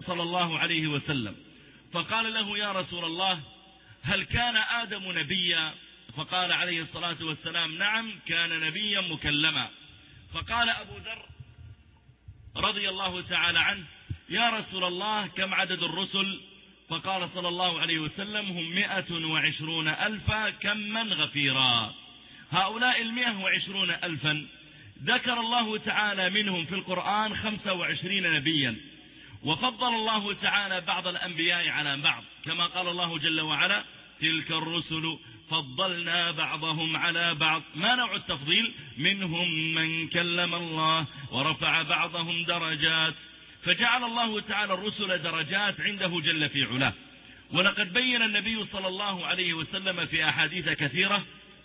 صلى الله عليه وسلم، فقال له: يا رسول الله، هل كان آدم نبيا؟ فقال عليه الصلاة والسلام: نعم، كان نبيا مكلما. فقال أبو ذر رضي الله تعالى عنه: يا رسول الله، كم عدد الرسل؟ فقال صلى الله عليه وسلم: هم 120,000 كما غفيرا. هؤلاء 120,000 ذكر الله تعالى منهم في القرآن 25 نبيا، وفضل الله تعالى بعض الأنبياء على بعض، كما قال الله جل وعلا: تلك الرسل فضلنا بعضهم على بعض. ما نوع التفضيل؟ منهم من كلم الله ورفع بعضهم درجات، فجعل الله تعالى الرسل درجات عنده جل في علاه. ولقد بين النبي صلى الله عليه وسلم في أحاديث كثيرة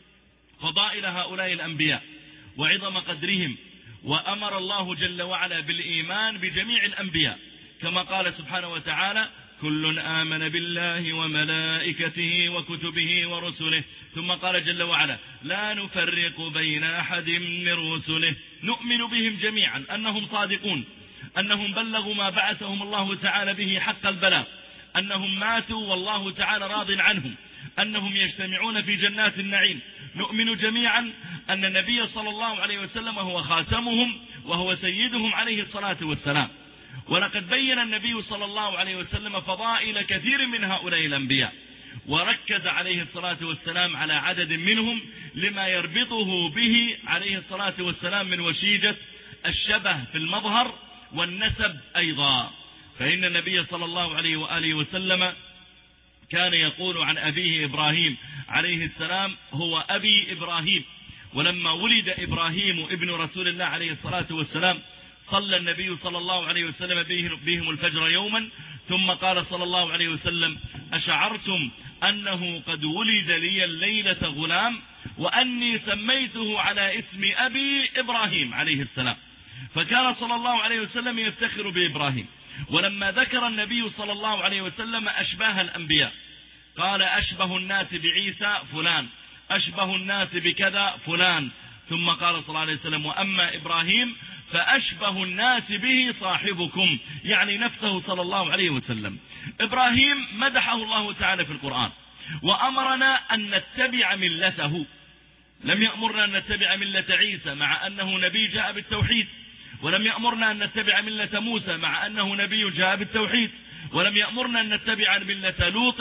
فضائل هؤلاء الأنبياء وعظم قدرهم، وأمر الله جل وعلا بالإيمان بجميع الأنبياء، كما قال سبحانه وتعالى: كل آمن بالله وملائكته وكتبه ورسله. ثم قال جل وعلا: لا نفرق بين أحد من رسله، نؤمن بهم جميعا أنهم صادقون، أنهم بلغوا ما بعثهم الله تعالى به حق البلاغ، أنهم ماتوا والله تعالى راض عنهم، أنهم يجتمعون في جنات النعيم. نؤمن جميعا أن النبي صلى الله عليه وسلم هو خاتمهم وهو سيدهم عليه الصلاة والسلام. ولقد بين النبي صلى الله عليه وسلم فضائل كثير من هؤلاء الأنبياء، وركز عليه الصلاة والسلام على عدد منهم لما يربطه به عليه الصلاة والسلام من وشيجة الشبه في المظهر والنسب أيضا. فإن النبي صلى الله عليه وآله وسلم كان يقول عن أبيه إبراهيم عليه السلام: هو أبي إبراهيم. ولما ولد إبراهيم ابن رسول الله عليه الصلاة والسلام صلى النبي صلى الله عليه وسلم بهم الفجر يوما، ثم قال صلى الله عليه وسلم: أشعرتم أنه قد ولد لي الليلة غلام وأني سميته على اسم أبي إبراهيم عليه السلام. فكان صلى الله عليه وسلم يفتخر بإبراهيم. ولما ذكر النبي صلى الله عليه وسلم أشباه الأنبياء قال: أشبه الناس بعيسى فلان، أشبه الناس بكذا فلان. ثم قال صلى الله عليه وسلم: وأما إبراهيم فأشبه الناس به صاحبكم، يعني نفسه صلى الله عليه وسلم. إبراهيم مدحه الله تعالى في القرآن وأمرنا أن نتبع ملته. لم يأمرنا أن نتبع ملة عيسى مع أنه نبي جاء بالتوحيد، ولم يأمرنا أن نتبع ملة موسى مع أنه نبي جاء بالتوحيد، ولم يأمرنا أن نتبع ملة لوط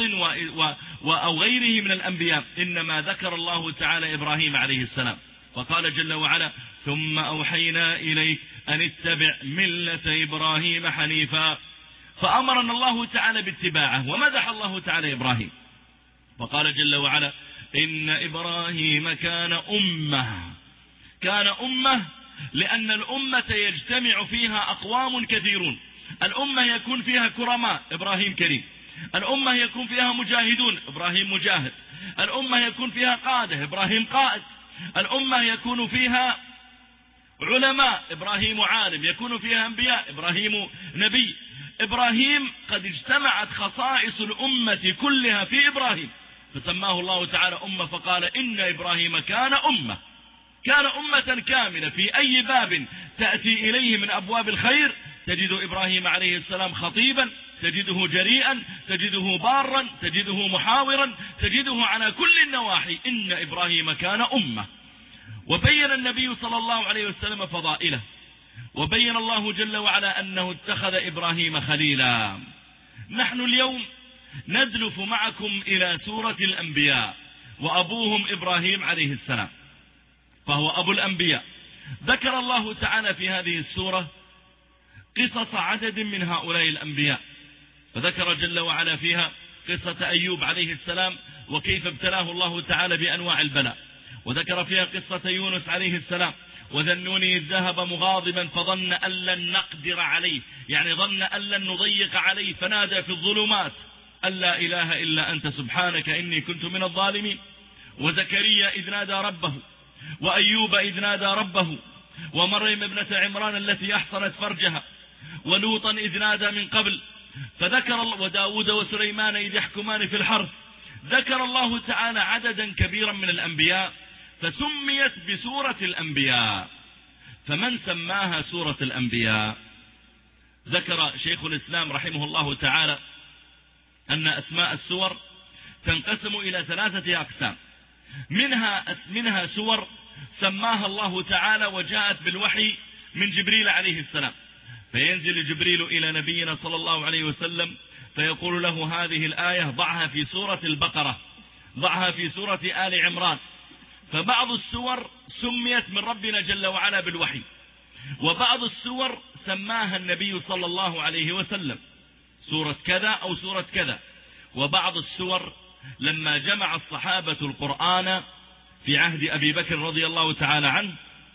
أو غيره من الأنبياء. إنما ذكر الله تعالى إبراهيم عليه السلام، فقال جل وعلا: ثم أوحينا إليك أن اتبع ملة إبراهيم حنيفا. فأمرنا الله تعالى باتباعه، ومدح الله تعالى إبراهيم، فقال جل وعلا: إن إبراهيم كان أمة لأن الأمة يجتمع فيها أقوام كثيرون. الأمة يكون فيها كرماء، إبراهيم كريم. الأمة يكون فيها مجاهدون، إبراهيم مجاهد. الأمة يكون فيها قادة، إبراهيم قائد. الأمة يكون فيها علماء، إبراهيم عالم. يكون فيها أنبياء، إبراهيم نبي. إبراهيم قد اجتمعت خصائص الأمة كلها في إبراهيم، فسماه الله تعالى أمة، فقال: إن إبراهيم كان أمة كاملة. في أي باب تأتي إليه من أبواب الخير تجد إبراهيم عليه السلام خطيبا، تجده جريئا، تجده بارا، تجده محاورا، تجده على كل النواحي. إن إبراهيم كان أمة. وبين النبي صلى الله عليه وسلم فضائله، وبين الله جل وعلا أنه اتخذ إبراهيم خليلا. نحن اليوم ندلف معكم إلى سورة الأنبياء، وأبوهم إبراهيم عليه السلام، فهو أبو الأنبياء. ذكر الله تعالى في هذه السورة قصص عدد من هؤلاء الأنبياء، فذكر جل وعلا فيها قصة أيوب عليه السلام وكيف ابتلاه الله تعالى بأنواع البلاء، وذكر فيها قصة يونس عليه السلام وذا النون إذ ذهب مغاضبا فظن أن لن نقدر عليه، يعني ظن أن لن نضيق عليه، فنادى في الظلمات أن لا إله إلا أنت سبحانك إني كنت من الظالمين. وزكريا إذ نادى ربه، وأيوب إذ نادى ربه، ومريم ابنة عمران التي أحصنت فرجها، ولوطا إذ نادى من قبل. فذكر وداود وسليمان إذ يحكمان في الحرث. ذكر الله تعالى عددا كبيرا من الأنبياء، فسميت بسورة الأنبياء. فمن سماها سورة الأنبياء؟ ذكر شيخ الإسلام رحمه الله تعالى أن أسماء السور تنقسم إلى 3 أقسام، منها سور سماها الله تعالى وجاءت بالوحي من جبريل عليه السلام، فينزل جبريل إلى نبينا صلى الله عليه وسلم فيقول له هذه الآية ضعها في سورة البقرة، ضعها في سورة آل عمران. فبعض السور سميت من ربنا جل وعلا بالوحي، وبعض السور سماها النبي صلى الله عليه وسلم سورة كذا أو سورة كذا. وبعض السور لما جمع الصحابة القرآن في عهد أبي بكر رضي الله تعالى عنه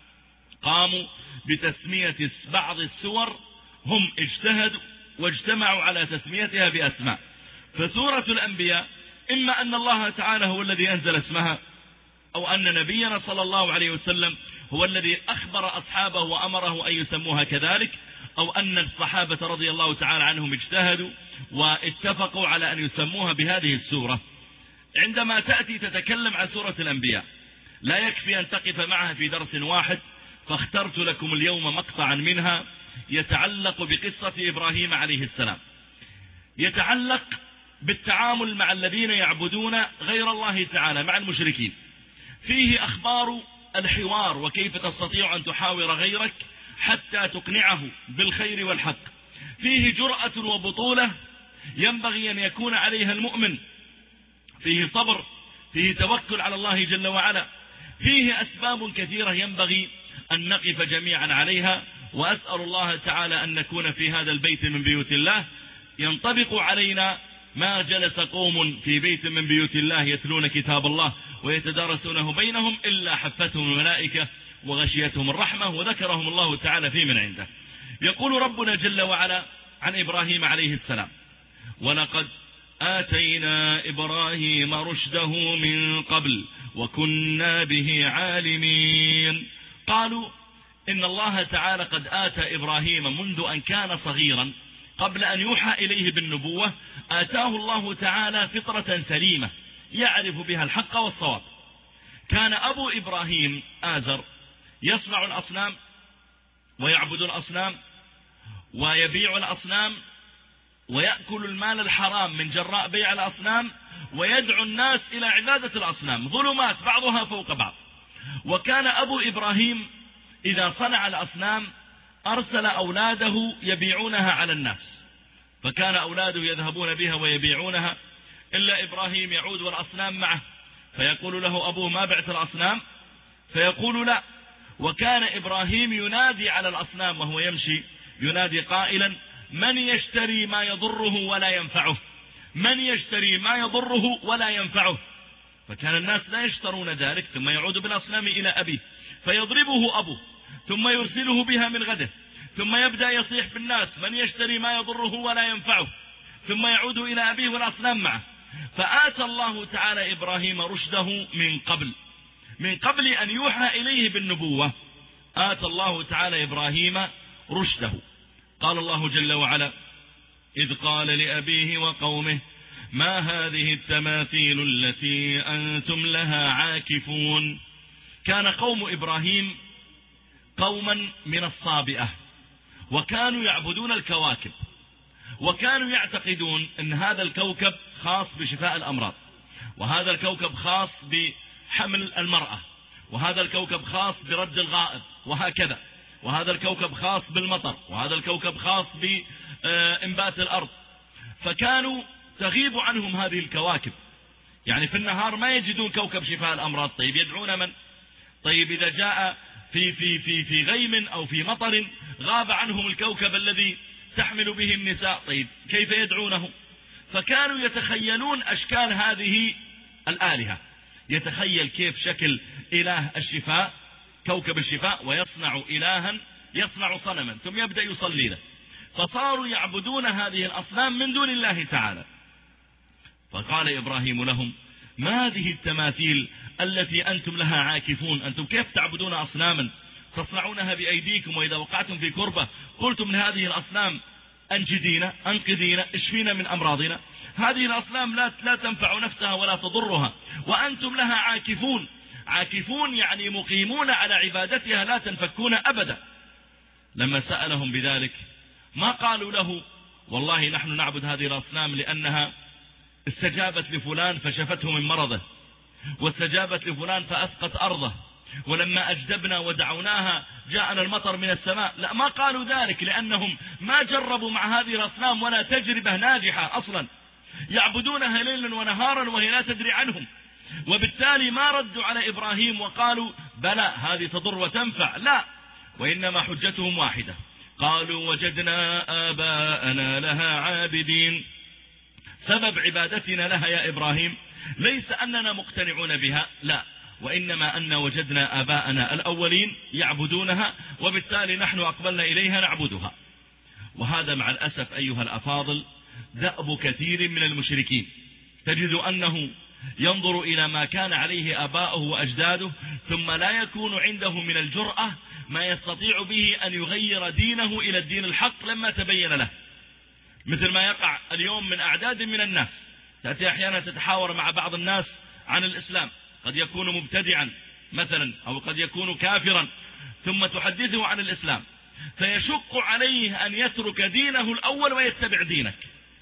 قاموا بتسمية بعض السور، هم اجتهدوا واجتمعوا على تسميتها بأسماء. فسورة الأنبياء إما أن الله تعالى هو الذي أنزل اسمها، أو أن نبينا صلى الله عليه وسلم هو الذي أخبر أصحابه وأمره أن يسموها كذلك، أو أن الصحابة رضي الله تعالى عنهم اجتهدوا واتفقوا على أن يسموها بهذه السورة. عندما تأتي تتكلم عن سورة الأنبياء لا يكفي أن تقف معها في درس واحد، فاخترت لكم اليوم مقطعا منها يتعلق بقصة إبراهيم عليه السلام، يتعلق بالتعامل مع الذين يعبدون غير الله تعالى، مع المشركين. فيه أخبار الحوار وكيف تستطيع أن تحاور غيرك حتى تقنعه بالخير والحق. فيه جرأة وبطولة ينبغي أن يكون عليها المؤمن، فيه صبر، فيه توكل على الله جل وعلا، فيه أسباب كثيرة ينبغي أن نقف جميعا عليها. وأسأل الله تعالى أن نكون في هذا البيت من بيوت الله ينطبق علينا ما جلس قوم في بيت من بيوت الله يتلون كتاب الله ويتدارسونه بينهم إلا حفتهم الملائكة وغشيتهم الرحمة وذكرهم الله تعالى في من عنده. يقول ربنا جل وعلا عن إبراهيم عليه السلام: ولقد آتينا إبراهيم رشده من قبل وكنا به عالمين. قالوا إن الله تعالى قد آتى إبراهيم منذ أن كان صغيرا قبل أن يوحى إليه بالنبوة، آتاه الله تعالى فطرة سليمة يعرف بها الحق والصواب. كان أبو إبراهيم آزر يصنع الأصنام ويعبد الأصنام ويبيع الأصنام ويأكل المال الحرام من جراء بيع الأصنام، ويدعو الناس إلى عبادة الأصنام، ظلمات بعضها فوق بعض. وكان أبو إبراهيم إذا صنع الأصنام أرسل أولاده يبيعونها على الناس، فكان أولاده يذهبون بها ويبيعونها، إلا إبراهيم يعود والأصنام معه، فيقول له أبوه: ما بعت الأصنام؟ فيقول: لا. وكان إبراهيم ينادي على الأصنام وهو يمشي، ينادي قائلا: من يشتري ما يضره ولا ينفعه، من يشتري ما يضره ولا ينفعه. فكان الناس لا يشترون ذلك، ثم يعود بالأصنام إلى أبيه فيضربه أبوه، ثم يرسله بها من غده، ثم يبدأ يصيح بالناس: من يشتري ما يضره ولا ينفعه، ثم يعود إلى أبيه والأصنام معه. فآتى الله تعالى إبراهيم رشده من قبل أن يوحى إليه بالنبوة، آتى الله تعالى إبراهيم رشده. قال الله جل وعلا: إذ قال لأبيه وقومه ما هذه التماثيل التي أنتم لها عاكفون. كان قوم إبراهيم قوما من الصابئة، وكانوا يعبدون الكواكب، وكانوا يعتقدون أن هذا الكوكب خاص بشفاء الأمراض، وهذا الكوكب خاص بحمل المرأة، وهذا الكوكب خاص برد الغائب، وهكذا، وهذا الكوكب خاص بالمطر، وهذا الكوكب خاص بإنبات الأرض. فكانوا تغيب عنهم هذه الكواكب، يعني في النهار ما يجدون كوكب شفاء الأمراض. طيب يدعون من؟ طيب إذا جاء في غيم أو في مطر غاب عنهم الكوكب الذي تحمل به النساء، طيب كيف يدعونه؟ فكانوا يتخيلون أشكال هذه الآلهة، يتخيل كيف شكل إله الشفاء، كوكب الشفاء، ويصنع إلها، يصنع صنما ثم يبدأ يصلي له. فصاروا يعبدون هذه الأصنام من دون الله تعالى. فقال إبراهيم لهم: ما هذه التماثيل التي أنتم لها عاكفون؟ أنتم كيف تعبدون أصناما تصنعونها بأيديكم، وإذا وقعتم في كربة قلتم لهذه الأصنام أنجدينا، أنقذينا، اشفينا من أمراضنا. هذه الأصنام لا تنفع نفسها ولا تضرها، وأنتم لها عاكفون. عاكفون يعني مقيمون على عبادتها لا تنفكون أبدا. لما سألهم بذلك ما قالوا له والله نحن نعبد هذه الأصنام لأنها استجابت لفلان فشفته من مرضه، واستجابت لفلان فأسقط أرضه، ولما أجدبنا ودعوناها جاءنا المطر من السماء. لا، ما قالوا ذلك، لأنهم ما جربوا مع هذه الأصنام ولا تجربة ناجحة أصلا، يعبدونها ليلا ونهارا وهي لا تدري عنهم، وبالتالي ما ردوا على إبراهيم وقالوا بلى هذه تضر وتنفع، لا، وإنما حجتهم واحدة، قالوا وجدنا آباءنا لها عابدين. سبب عبادتنا لها يا إبراهيم ليس أننا مقتنعون بها، لا، وإنما أن وجدنا آباءنا الأولين يعبدونها، وبالتالي نحن أقبلنا إليها نعبدها. وهذا مع الأسف أيها الأفاضل دأب كثير من المشركين، تجد أنه ينظر إلى ما كان عليه آباؤه وأجداده، ثم لا يكون عنده من الجرأة ما يستطيع به أن يغير دينه إلى الدين الحق لما تبين له، مثل ما يقع اليوم من أعداد من الناس. تأتي أحيانا تتحاور مع بعض الناس عن الإسلام، قد يكون مبتدعا مثلا أو قد يكون كافرا، ثم تحدثه عن الإسلام فيشق عليه أن يترك دينه الأول ويتبع دينك،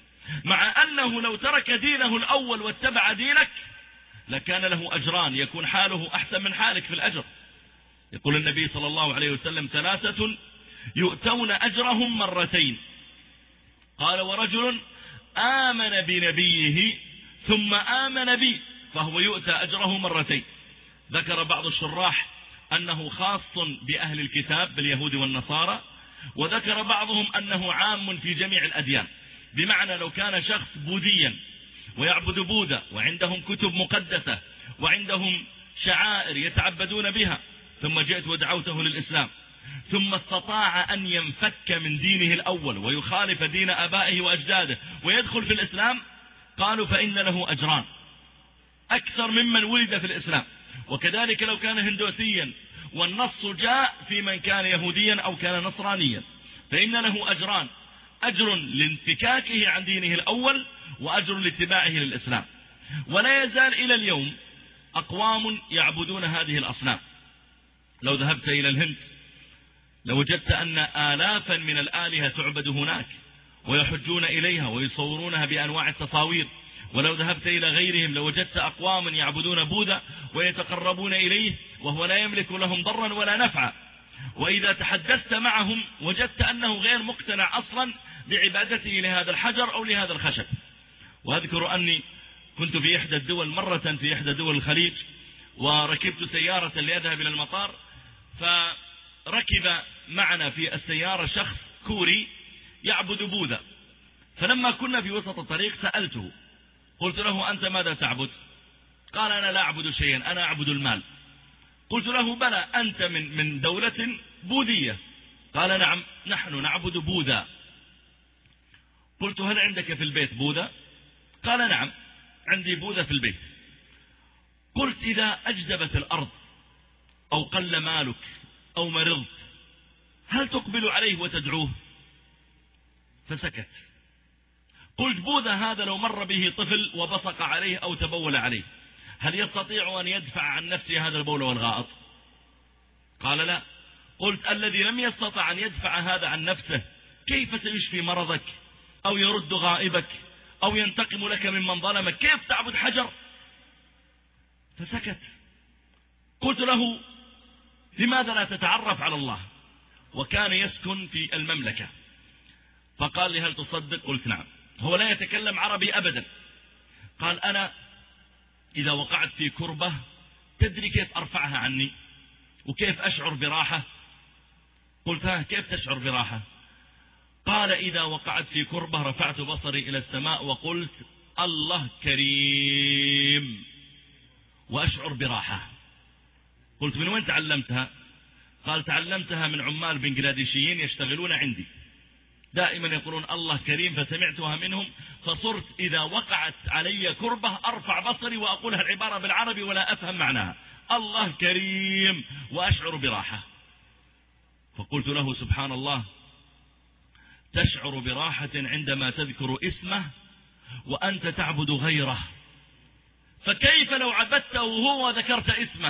مع أنه لو ترك دينه الأول واتبع دينك لكان له أجران، يكون حاله أحسن من حالك في الأجر. يقول النبي صلى الله عليه وسلم 3 يؤتون أجرهم مرتين، قال ورجل آمن بنبيه ثم آمن بي فهو يؤتى أجره مرتين. ذكر بعض الشراح أنه خاص بأهل الكتاب باليهود والنصارى، وذكر بعضهم أنه عام في جميع الأديان، بمعنى لو كان شخص بوذيا ويعبد بوذا وعندهم كتب مقدسة وعندهم شعائر يتعبدون بها، ثم جئت ودعوته للإسلام، ثم استطاع أن ينفك من دينه الأول ويخالف دين آبائه وأجداده ويدخل في الإسلام، قالوا فإن له أجران أكثر ممن ولد في الإسلام. وكذلك لو كان هندوسيا والنص جاء في من كان يهوديا أو كان نصرانيا فإن له أجران، أجر لانفكاكه عن دينه الأول وأجر لاتباعه للإسلام. ولا يزال إلى اليوم أقوام يعبدون هذه الأصنام. لو ذهبت إلى الهند لوجدت أن آلافا من الآلهة تعبد هناك ويحجون إليها ويصورونها بأنواع التصاوير. ولو ذهبت إلى غيرهم لوجدت أقواما يعبدون بوذا ويتقربون إليه وهو لا يملك لهم ضرا ولا نفعا، وإذا تحدثت معهم وجدت أنه غير مقتنع أصلا بعبادته لهذا الحجر أو لهذا الخشب. وأذكر أني كنت في إحدى الدول مرة في إحدى دول الخليج، وركبت سيارة لأذهب إلى المطار، فركب معنا في السيارة شخص كوري يعبد بوذا، فلما كنا في وسط الطريق سألته، قلت له أنت ماذا تعبد؟ قال أنا لا أعبد شيئا، أنا أعبد المال. قلت له بلى أنت من دولة بوذية. قال نعم نحن نعبد بوذا. قلت هل عندك في البيت بوذا؟ قال نعم عندي بوذا في البيت. قلت إذا أجدبت الأرض أو قل مالك أو مرضت هل تقبل عليه وتدعوه؟ فسكت. قلت بوذا هذا لو مر به طفل وبصق عليه أو تبول عليه هل يستطيع أن يدفع عن نفسه هذا البول والغائط؟ قال لا. قلت الذي لم يستطع أن يدفع هذا عن نفسه كيف سيشفي مرضك أو يرد غائبك أو ينتقم لك ممن ظلمك؟ كيف تعبد حجر؟ فسكت. قلت له لماذا لا تتعرف على الله؟ وكان يسكن في المملكة. فقال لي هل تصدق؟ قلت نعم. هو لا يتكلم عربي أبدا. قال أنا إذا وقعت في كربة تدري كيف أرفعها عني وكيف أشعر براحة؟ قلت ها كيف تشعر براحة؟ قال إذا وقعت في كربة رفعت بصري إلى السماء وقلت الله كريم وأشعر براحة. قلت من وين تعلمتها؟ قال تعلمتها من عمال بنجلاديشيين يشتغلون عندي، دائما يقولون الله كريم فسمعتها منهم، فصرت إذا وقعت علي كربة أرفع بصري وأقولها العبارة بالعربي ولا أفهم معناها، الله كريم وأشعر براحة. فقلت له سبحان الله، تشعر براحة عندما تذكر اسمه وأنت تعبد غيره، فكيف لو عبدته هو وذكرت اسمه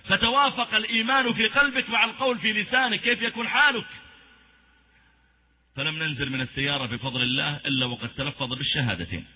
فتوافق الإيمان في قلبك مع القول في لسانك، كيف يكون حالك؟ فلم ننزل من السيارة بفضل الله إلا وقد تلفظ بالشهادتين.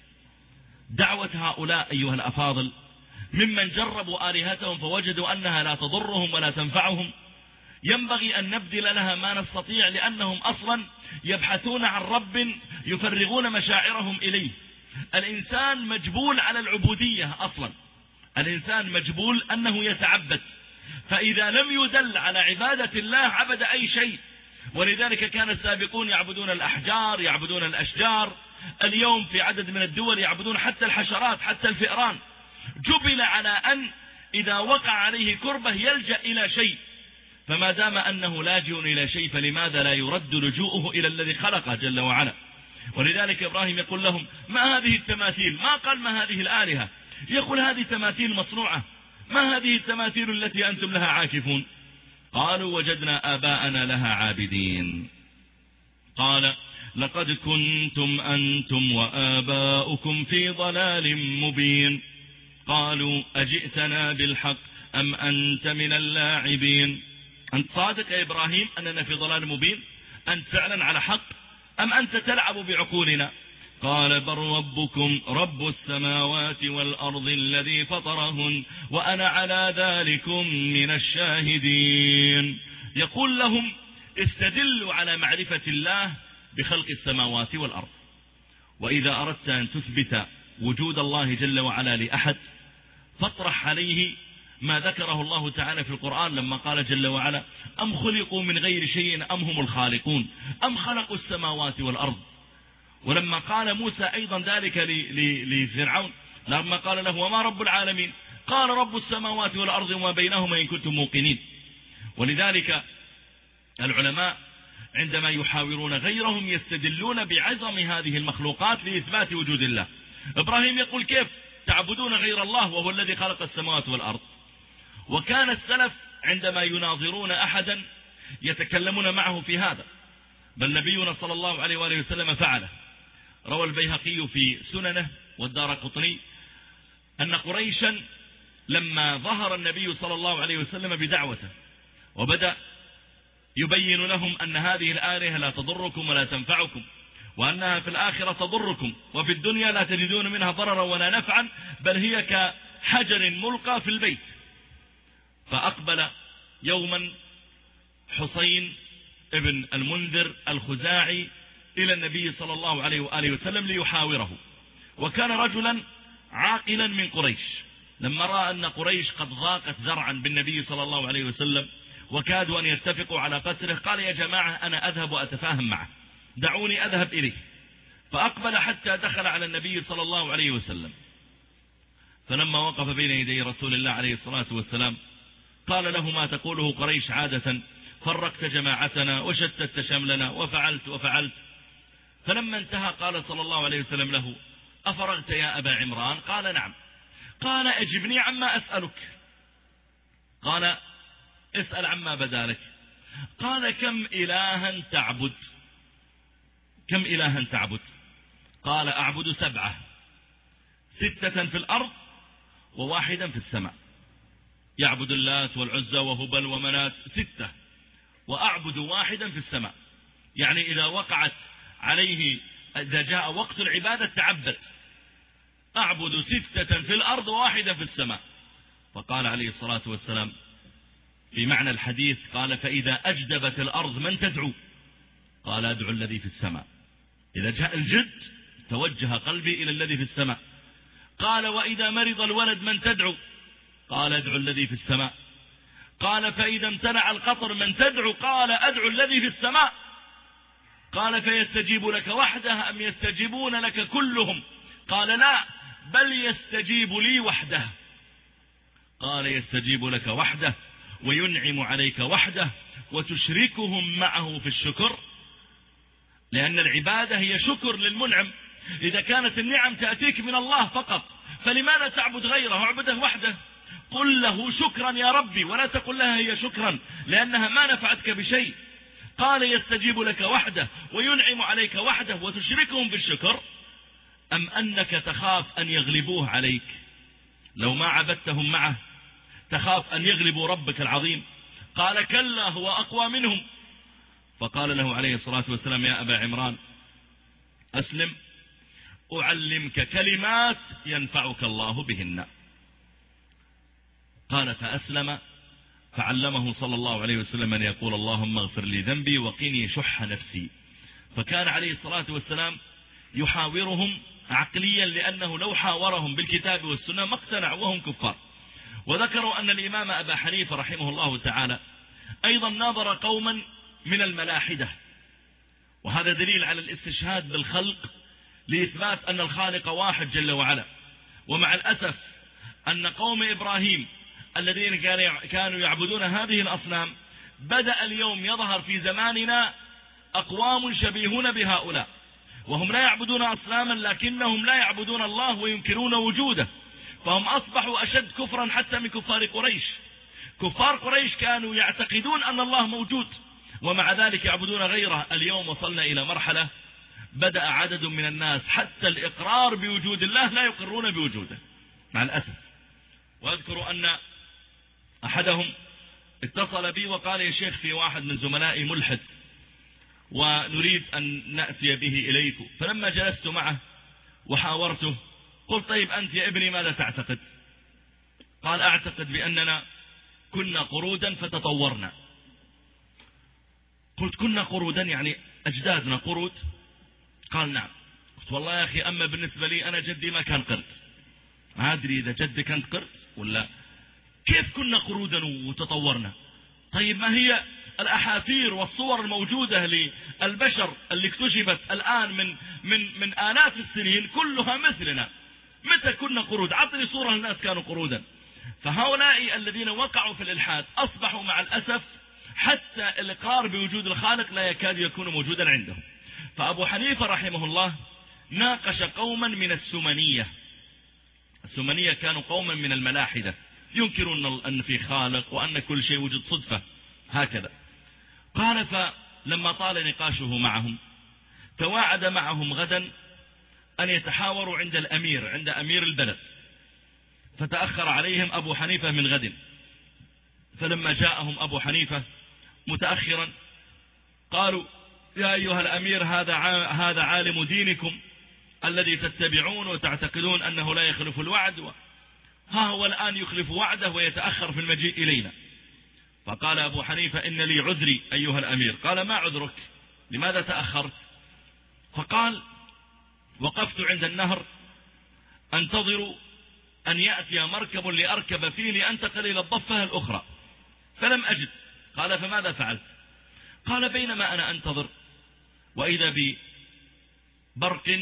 دعوة هؤلاء أيها الأفاضل ممن جربوا آلهتهم فوجدوا أنها لا تضرهم ولا تنفعهم، ينبغي أن نبذل لها ما نستطيع، لأنهم أصلا يبحثون عن رب يفرغون مشاعرهم إليه. الإنسان مجبول على العبودية أصلا، الإنسان مجبول أنه يتعبد، فإذا لم يدل على عبادة الله عبد أي شيء. ولذلك كان السابقون يعبدون الأحجار، يعبدون الأشجار. اليوم في عدد من الدول يعبدون حتى الحشرات، حتى الفئران. جبل على أن إذا وقع عليه كربة يلجأ إلى شيء، فما دام أنه لاجئ إلى شيء فلماذا لا يرد لجوءه إلى الذي خلقه جل وعلا؟ ولذلك إبراهيم يقول لهم: ما هذه التماثيل؟ ما قال ما هذه الآلهة، يقول هذه تماثيل مصنوعة. ما هذه التماثيل التي أنتم لها عاكفون؟ قالوا: وجدنا آباءنا لها عابدين. قال: لقد كنتم أنتم وآباؤكم في ضلال مبين. قالوا: أجئتنا بالحق أم أنت من اللاعبين؟ أنت صادق يا إبراهيم أننا في ضلال مبين؟ أنت فعلا على حق أم أنت تلعب بعقولنا؟ قال: بل ربكم رب السماوات والأرض الذي فطرهن وأنا على ذلكم من الشاهدين. يقول لهم: استدلوا على معرفة الله بخلق السماوات والأرض. وإذا أردت أن تثبت وجود الله جل وعلا لأحد فاطرح عليه ما ذكره الله تعالى في القرآن لما قال جل وعلا: أم خلقوا من غير شيء أم هم الخالقون أم خلقوا السماوات والأرض. ولما قال موسى أيضا ذلك لفرعون لما قال له: وما رب العالمين؟ قال: رب السماوات والأرض وما بينهما إن كنتم موقنين. ولذلك العلماء عندما يحاورون غيرهم يستدلون بعظم هذه المخلوقات لإثبات وجود الله. إبراهيم يقول: كيف تعبدون غير الله وهو الذي خلق السماوات والأرض؟ وكان السلف عندما يناظرون أحدا يتكلمون معه في هذا، بل نبينا صلى الله عليه وآله وسلم فعله. روى البيهقي في سننه والدارقطني أن قريشا لما ظهر النبي صلى الله عليه وسلم بدعوته وبدأ يبين لهم أن هذه الآلهة لا تضركم ولا تنفعكم، وأنها في الآخرة تضركم، وفي الدنيا لا تجدون منها ضررا ولا نفعا، بل هي كحجر ملقى في البيت. فأقبل يوما حسين ابن المنذر الخزاعي إلى النبي صلى الله عليه وآله وسلم ليحاوره، وكان رجلا عاقلا من قريش. لما رأى أن قريش قد ضاقت ذرعا بالنبي صلى الله عليه وسلم وكادوا أن يتفقوا على قتله، قال: يا جماعة أنا أذهب وأتفاهم معه، دعوني أذهب إليه. فأقبل حتى دخل على النبي صلى الله عليه وسلم، فلما وقف بين يدي رسول الله عليه الصلاة والسلام قال له: ما تقوله قريش عادة، فرقت جماعتنا وشتت شملنا وفعلت. فلما انتهى قال صلى الله عليه وسلم له: أفرغت يا أبا عمران؟ قال: نعم. قال: أجبني عما أسألك. قال: اسأل عما بدالك. قال: كم إلها تعبد؟ كم إلها تعبد؟ قال: أعبد 7، 6 في الأرض وواحدا في السماء. يعبد اللات والعزى وهبل ومنات 6، وأعبد واحدا في السماء. يعني إذا وقعت عليه، إذا جاء وقت العبادة تعبد. أعبد 6 في الأرض وواحدا في السماء. فقال عليه الصلاة والسلام في معنى الحديث، قال: فإذا أجدبت الأرض من تدعو؟ قال: أدعو الذي في السماء. إذا جاء الجد توجه قلبي إلى الذي في السماء. قال: وإذا مرض الولد من تدعو؟ قال: أدعو الذي في السماء. قال: فإذا امتنع القطر من تدعو؟ قال: أدعو الذي في السماء. قال: فيستجيب لك وحده أم يستجيبون لك كلهم؟ قال: لا، بل يستجيب لي وحده. قال: يستجيب لك وحده وينعم عليك وحده وتشركهم معه في الشكر، لأن العبادة هي شكر للمنعم. إذا كانت النعم تأتيك من الله فقط فلماذا تعبد غيره؟ اعبده وحده، قل له شكرا يا ربي، ولا تقل لها هي شكرا لأنها ما نفعتك بشيء. قال: يستجيب لك وحده وينعم عليك وحده وتشركهم بالشكر، أم أنك تخاف أن يغلبوه عليك؟ لو ما عبدتهم معه تخاف أن يغلبوا ربك العظيم؟ قال: كلا، هو أقوى منهم. فقال له عليه الصلاة والسلام: يا أبا عمران أسلم أعلمك كلمات ينفعك الله بهن. قال: فأسلم، فعلمه صلى الله عليه وسلم أن يقول: اللهم اغفر لي ذنبي وقني شح نفسي. فكان عليه الصلاة والسلام يحاورهم عقليا، لأنه لو حاورهم بالكتاب والسنة ما اقتنعوا وهم كفار. وذكروا أن الإمام أبا حنيفة رحمه الله تعالى أيضا ناظر قوما من الملاحدة، وهذا دليل على الاستشهاد بالخلق لإثبات أن الخالق واحد جل وعلا. ومع الأسف أن قوم إبراهيم الذين كانوا يعبدون هذه الأصنام بدأ اليوم يظهر في زماننا أقوام شبيهون بهؤلاء، وهم لا يعبدون أصناما لكنهم لا يعبدون الله وينكرون وجوده، فهم أصبحوا أشد كفرا حتى من كفار قريش. كفار قريش كانوا يعتقدون أن الله موجود ومع ذلك يعبدون غيره. اليوم وصلنا إلى مرحلة بدأ عدد من الناس حتى الإقرار بوجود الله لا يقرون بوجوده مع الأسف. وأذكر أن أحدهم اتصل بي وقال: يا شيخ في واحد من زملائي ملحد ونريد أن نأتي به إليك. فلما جلست معه وحاورته قلت: طيب أنت يا ابني ماذا تعتقد؟ قال: أعتقد بأننا كنا قرودا فتطورنا. قلت: كنا قرودا يعني أجدادنا قرود؟ قال: نعم. قلت: والله يا أخي أما بالنسبة لي أنا جدي ما كان قرد، ما أدري إذا جدي كان قرد ولا كيف كنا قرودا وتطورنا. طيب ما هي الأحافير والصور الموجودة للبشر اللي اكتشفت الآن من آلاف السنين كلها مثلنا، متى كنا قرود؟ عطني صورة الناس كانوا قرودا. فهؤلاء الذين وقعوا في الإلحاد أصبحوا مع الأسف حتى الإقرار بوجود الخالق لا يكاد يكون موجودا عندهم. فأبو حنيفة رحمه الله ناقش قوما من السمنية. السمنية كانوا قوما من الملاحدة ينكرون أن في خالق وأن كل شيء وجد صدفة هكذا. قال: فلما طال نقاشه معهم تواعد معهم غدا أن يتحاوروا عند الأمير، عند أمير البلد. فتأخر عليهم أبو حنيفة من غد، فلما جاءهم أبو حنيفة متأخرا قالوا: يا أيها الأمير هذا عالم دينكم الذي تتبعون وتعتقدون أنه لا يخلف الوعد، ها هو الآن يخلف وعده ويتأخر في المجيء إلينا. فقال أبو حنيفة: إن لي عذري أيها الأمير. قال: ما عذرك؟ لماذا تأخرت؟ فقال: وقفت عند النهر أنتظر أن يأتي مركب لأركب فيه لأنتقل إلى الضفة الأخرى فلم أجد. قال: فماذا فعلت؟ قال: بينما أنا أنتظر وإذا ببرق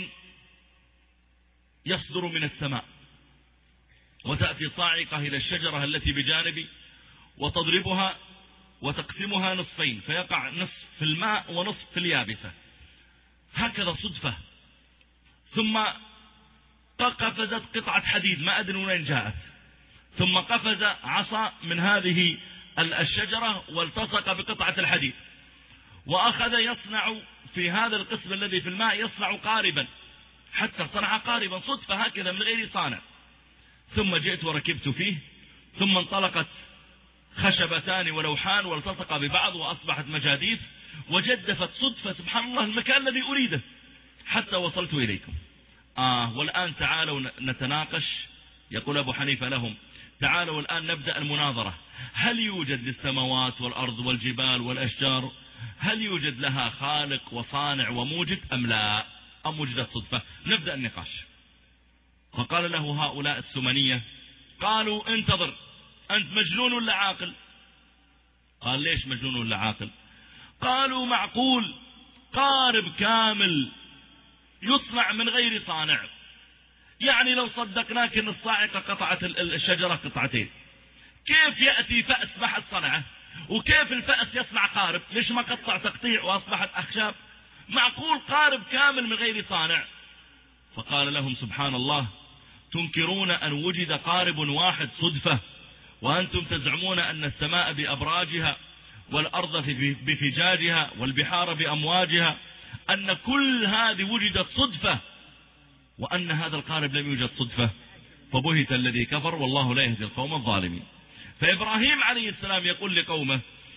يصدر من السماء وتأتي صاعقة إلى الشجرة التي بجانبي وتضربها وتقسمها نصفين فيقع نصف في الماء ونصف في اليابسة هكذا صدفة. ثم قفزت قطعة حديد ما أدري وين جاءت، ثم قفز عصا من هذه الشجرة والتصق بقطعة الحديد وأخذ يصنع في هذا القسم الذي في الماء يصنع قاربا حتى صنع قاربا صدفة هكذا من غير صانع. ثم جئت وركبت فيه ثم انطلقت خشبتان ولوحان والتصق ببعض وأصبحت مجاديف وجدفت صدفة سبحان الله المكان الذي أريده حتى وصلت إليكم. والآن تعالوا نتناقش. يقول أبو حنيفة لهم: تعالوا الآن نبدأ المناظرة. هل يوجد للسماوات والأرض والجبال والأشجار هل يوجد لها خالق وصانع وموجد أم لا، أم وجدت صدفة؟ نبدأ النقاش. فقال له هؤلاء السمنية قالوا: انتظر، أنت مجنون ولا عاقل؟ قال: ليش مجنون ولا عاقل؟ قالوا: معقول قارب كامل يصنع من غير صانع، يعني لو صدقناك ان الصاعقة قطعت الشجرة قطعتين كيف يأتي فأس ما حد صنعه؟ وكيف الفأس يصنع قارب؟ ليش ما قطع تقطيع وأصبحت أخشاب؟ معقول قارب كامل من غير صانع؟ فقال لهم: سبحان الله، تنكرون أن وجد قارب واحد صدفة وأنتم تزعمون أن السماء بأبراجها والأرض بفجاجها والبحار بأمواجها أن كل هذه وجدت صدفة وأن هذا القارب لم يوجد صدفة. فبهت الذي كفر والله لا يهدي القوم الظالمين. فإبراهيم عليه السلام يقول لقومه: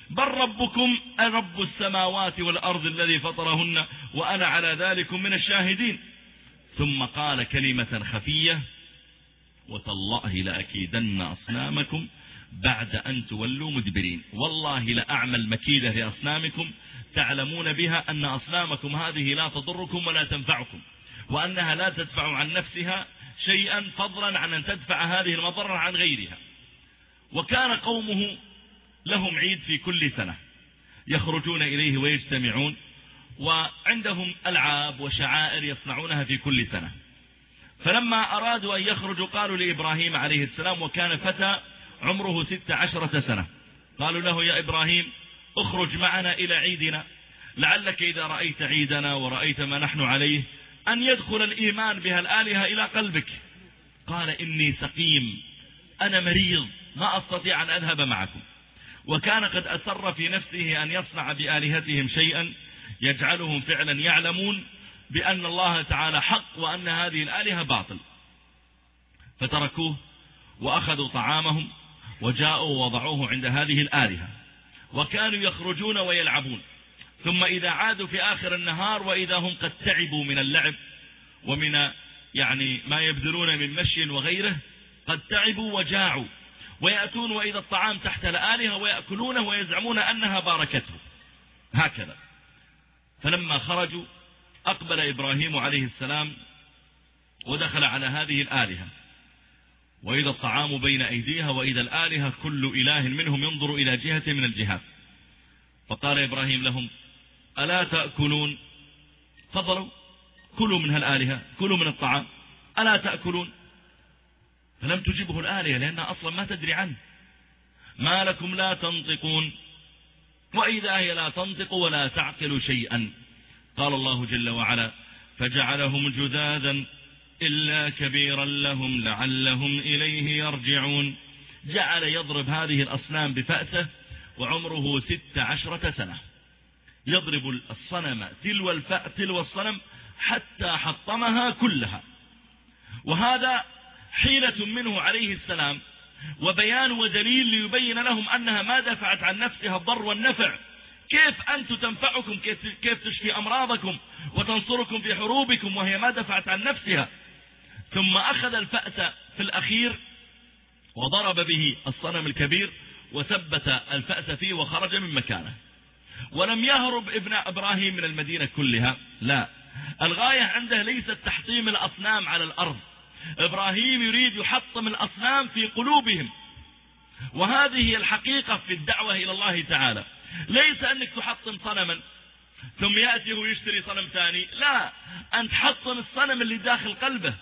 بل ربكم رب السماوات والأرض الذي فطرهن وأنا على ذلك من الشاهدين. ثم قال كلمة خفية: وتالله لأكيدن أصنامكم بعد أن تولوا مدبرين. والله لأعمل مكيدة لأصنامكم تعلمون بها أن أصنامكم هذه لا تضركم ولا تنفعكم، وأنها لا تدفع عن نفسها شيئا فضلا عن أن تدفع هذه المضرة عن غيرها. وكان قومه لهم عيد في كل سنة يخرجون إليه ويجتمعون، وعندهم ألعاب وشعائر يصنعونها في كل سنة. فلما أرادوا أن يخرجوا قالوا لإبراهيم عليه السلام، وكان فتى عمره 16 سنة، قالوا له: يا إبراهيم اخرج معنا إلى عيدنا، لعلك إذا رأيت عيدنا ورأيت ما نحن عليه أن يدخل الإيمان بها الآلهة إلى قلبك. قال: إني سقيم، أنا مريض، ما أستطيع أن أذهب معكم. وكان قد أسر في نفسه أن يصنع بآلهتهم شيئا يجعلهم فعلا يعلمون بأن الله تعالى حق وأن هذه الآلهة باطل. فتركوه وأخذوا طعامهم وجاءوا ووضعوه عند هذه الآلهة، وكانوا يخرجون ويلعبون. ثم إذا عادوا في آخر النهار وإذا هم قد تعبوا من اللعب ومن ما يبذلون من مشي وغيره، قد تعبوا وجاعوا، ويأتون وإذا الطعام تحت الآلهة ويأكلونه ويزعمون أنها باركته. هكذا. فلما خرجوا أقبل إبراهيم عليه السلام ودخل على هذه الآلهة، وإذا الطعام بين أيديها وإذا الآلهة كل إله منهم ينظر إلى جهة من الجهات. فقال إبراهيم لهم: ألا تأكلون؟ فضلوا: كلوا من هالآلهة، كلوا من الطعام، ألا تأكلون؟ فلم تجبه الآلهة لأنها أصلا ما تدري عنه. ما لكم لا تنطقون؟ وإذا هي لا تنطق ولا تعقل شيئا. قال الله جل وعلا: فجعلهم جذاذا إلا كبيرا لهم لعلهم إليه يرجعون. جعل يضرب هذه الأصنام بفأسه وعمره 16 سنة، يضرب الصنم تلو الصنم حتى حطمها كلها. وهذا حيلة منه عليه السلام وبيان ودليل ليبين لهم أنها ما دفعت عن نفسها الضر والنفع. كيف أنتم تنفعكم، كيف تشفي أمراضكم وتنصركم في حروبكم وهي ما دفعت عن نفسها. ثم أخذ الفأس في الأخير وضرب به الصنم الكبير وثبت الفأس فيه وخرج من مكانه. ولم يهرب ابن إبراهيم من المدينة كلها، لا، الغاية عنده ليست تحطيم الأصنام على الأرض. إبراهيم يريد يحطم الأصنام في قلوبهم، وهذه هي الحقيقة في الدعوة إلى الله تعالى. ليس أنك تحطم صنما ثم يأتي ويشتري صنم ثاني، لا، أن تحطم الصنم اللي داخل قلبه.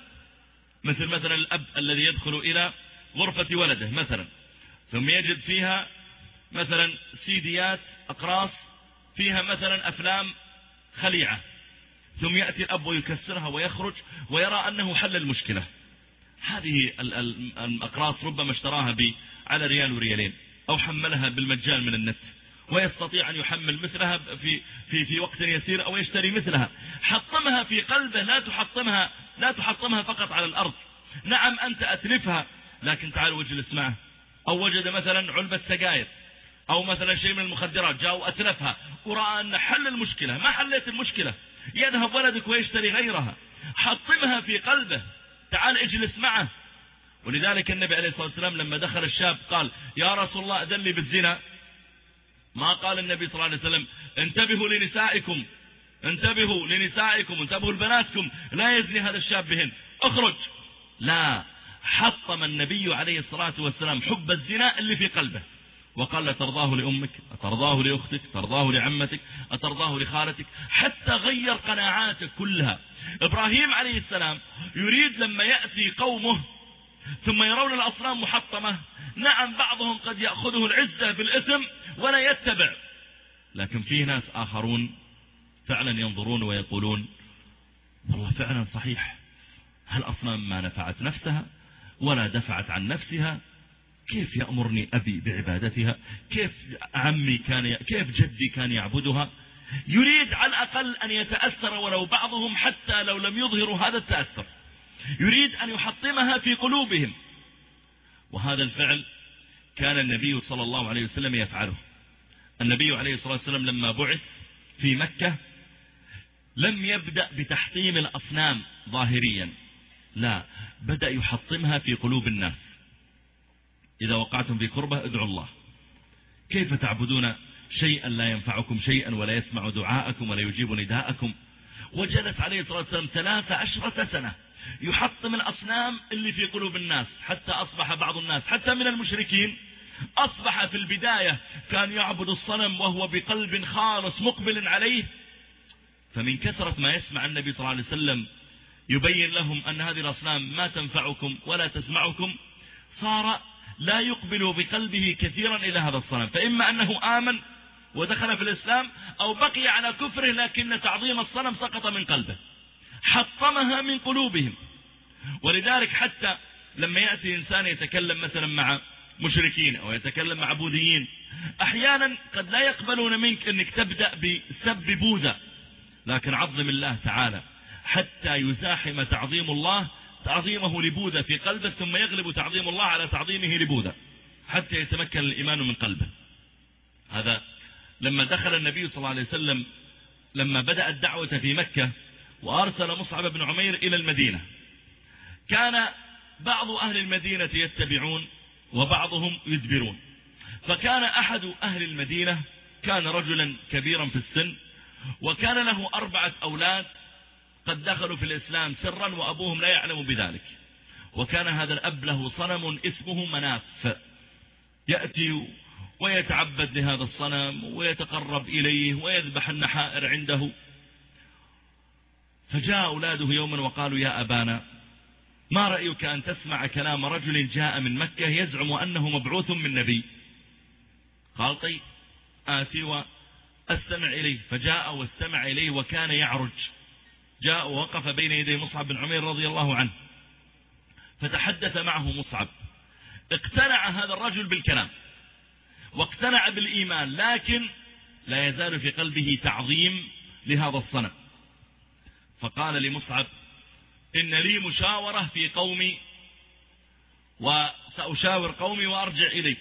مثلا الأب الذي يدخل إلى غرفة ولده مثلا ثم يجد فيها مثلا سيديات أقراص فيها مثلا أفلام خليعة، ثم يأتي الأب ويكسرها ويخرج ويرى أنه حل المشكلة. هذه الأقراص ربما اشتراها على ريال وريالين أو حملها بالمجان من النت، ويستطيع أن يحمل مثلها في وقت يسير أو يشتري مثلها. حطمها في قلبه، لا تحطمها فقط على الأرض. نعم أنت أتلفها، لكن تعال واجلس معه. أو وجد مثلا علبة سجاير أو مثلا شيء من المخدرات، جاء وأتلفها ورأى أن حل المشكلة، ما حليت المشكلة، يذهب ولدك ويشتري غيرها. حطمها في قلبه، تعال اجلس معه. ولذلك النبي عليه الصلاة والسلام لما دخل الشاب قال: يا رسول الله أذن لي بالزنا. ما قال النبي صلى الله عليه وسلم: انتبهوا لنسائكم، انتبهوا لبناتكم، لا يزني هذا الشاب بهن، اخرج. لا، حطم النبي عليه الصلاة والسلام حب الزنا اللي في قلبه، وقال: أترضاه لأمك، أترضاه لأختك، أترضاه لعمتك، أترضاه لخالتك، حتى غير قناعاتك كلها. إبراهيم عليه السلام يريد لما يأتي قومه ثم يرون الأصنام محطمة، نعم بعضهم قد يأخذه العزة بالإثم ولا يتبع، لكن في ناس آخرون فعلا ينظرون ويقولون: والله فعلا صحيح، هالأصنام ما نفعت نفسها ولا دفعت عن نفسها، كيف يأمرني أبي بعبادتها؟ كيف كيف جدي كان يعبدها؟ يريد على الأقل أن يتأثر ولو بعضهم، حتى لو لم يظهروا هذا التأثر، يريد أن يحطمها في قلوبهم. وهذا الفعل كان النبي صلى الله عليه وسلم يفعله. النبي عليه الصلاة والسلام لما بعث في مكة لم يبدأ بتحطيم الأصنام ظاهريا، لا، بدأ يحطمها في قلوب الناس. إذا وقعتم في كربة ادعوا الله. كيف تعبدون شيئا لا ينفعكم شيئا ولا يسمع دعاءكم ولا يجيب نداءكم؟ وجلس عليه الصلاة والسلام 13 سنة يحطم الأصنام اللي في قلوب الناس، حتى أصبح بعض الناس حتى من المشركين أصبح في البداية كان يعبد الصنم وهو بقلب خالص مقبل عليه، فمن كثرة ما يسمع النبي صلى الله عليه وسلم يبين لهم أن هذه الأصنام ما تنفعكم ولا تسمعكم، صار لا يقبل بقلبه كثيرا إلى هذا الصنم، فإما أنه آمن ودخل في الإسلام أو بقي على كفره، لكن تعظيم الصنم سقط من قلبه، حطمها من قلوبهم. ولذلك حتى لما يأتي إنسان يتكلم مثلا مع مشركين أو يتكلم مع بوذيين، أحيانا قد لا يقبلون منك أنك تبدأ بسب بوذا، لكن عظم الله تعالى حتى يزاحم تعظيمه لبوذا في قلبه، ثم يغلب تعظيم الله على تعظيمه لبوذا حتى يتمكن الإيمان من قلبه. هذا لما دخل النبي صلى الله عليه وسلم لما بدأ الدعوة في مكة وأرسل مصعب بن عمير إلى المدينة، كان بعض أهل المدينة يتبعون وبعضهم يدبرون. فكان أحد أهل المدينة كان رجلا كبيرا في السن، وكان له 4 أولاد قد دخلوا في الإسلام سرا وأبوهم لا يعلم بذلك. وكان هذا الأب له صنم اسمه مناف، يأتي ويتعبد لهذا الصنم ويتقرب إليه ويذبح النحائر عنده. فجاء أولاده يوما وقالوا: يا أبانا، ما رأيك أن تسمع كلام رجل جاء من مكة يزعم أنه مبعوث من نبي؟ قال: طيب آتي وأستمع إليه. فجاء واستمع إليه وكان يعرج، جاء ووقف بين يدي مصعب بن عمير رضي الله عنه، فتحدث معه مصعب. اقتنع هذا الرجل بالكلام واقتنع بالإيمان، لكن لا يزال في قلبه تعظيم لهذا الصنم. فقال لمصعب: إن لي مشاورة في قومي وسأشاور قومي وأرجع إليك.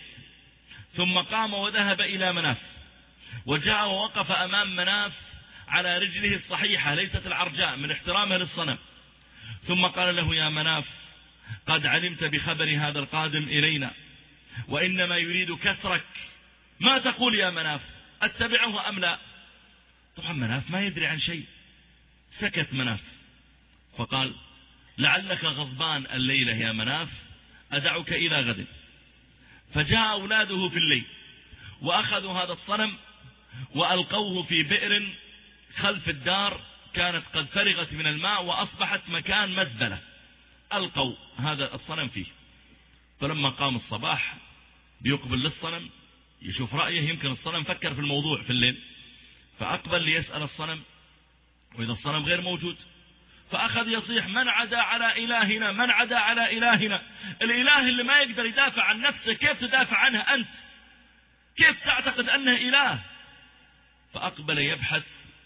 ثم قام وذهب إلى مناف، وجاء ووقف أمام مناف على رجله الصحيحة ليست العرجاء من احترامه للصنم. ثم قال له: يا مناف، قد علمت بخبر هذا القادم إلينا وإنما يريد كسرك، ما تقول يا مناف؟ أتبعه أم لا؟ طبعا مناف ما يدري عن شيء، سكت مناف. فقال: لعلك غضبان الليلة يا مناف، أدعك إلى غد. فجاء أولاده في الليل وأخذوا هذا الصنم وألقوه في بئر خلف الدار، كانت قد فرغت من الماء وأصبحت مكان مزبلة، ألقوا هذا الصنم فيه. فلما قام الصباح بيقبل للصنم يشوف رأيه، يمكن الصنم فكر في الموضوع في الليل، فأقبل ليسأل الصنم، وإذا الصنم غير موجود، فأخذ يصيح: من عدا على إلهنا، من عدا على إلهنا، الإله اللي ما يقدر يدافع عن نفسه كيف تدافع عنه أنت؟ كيف تعتقد أنه إله؟ فأقبل يبحث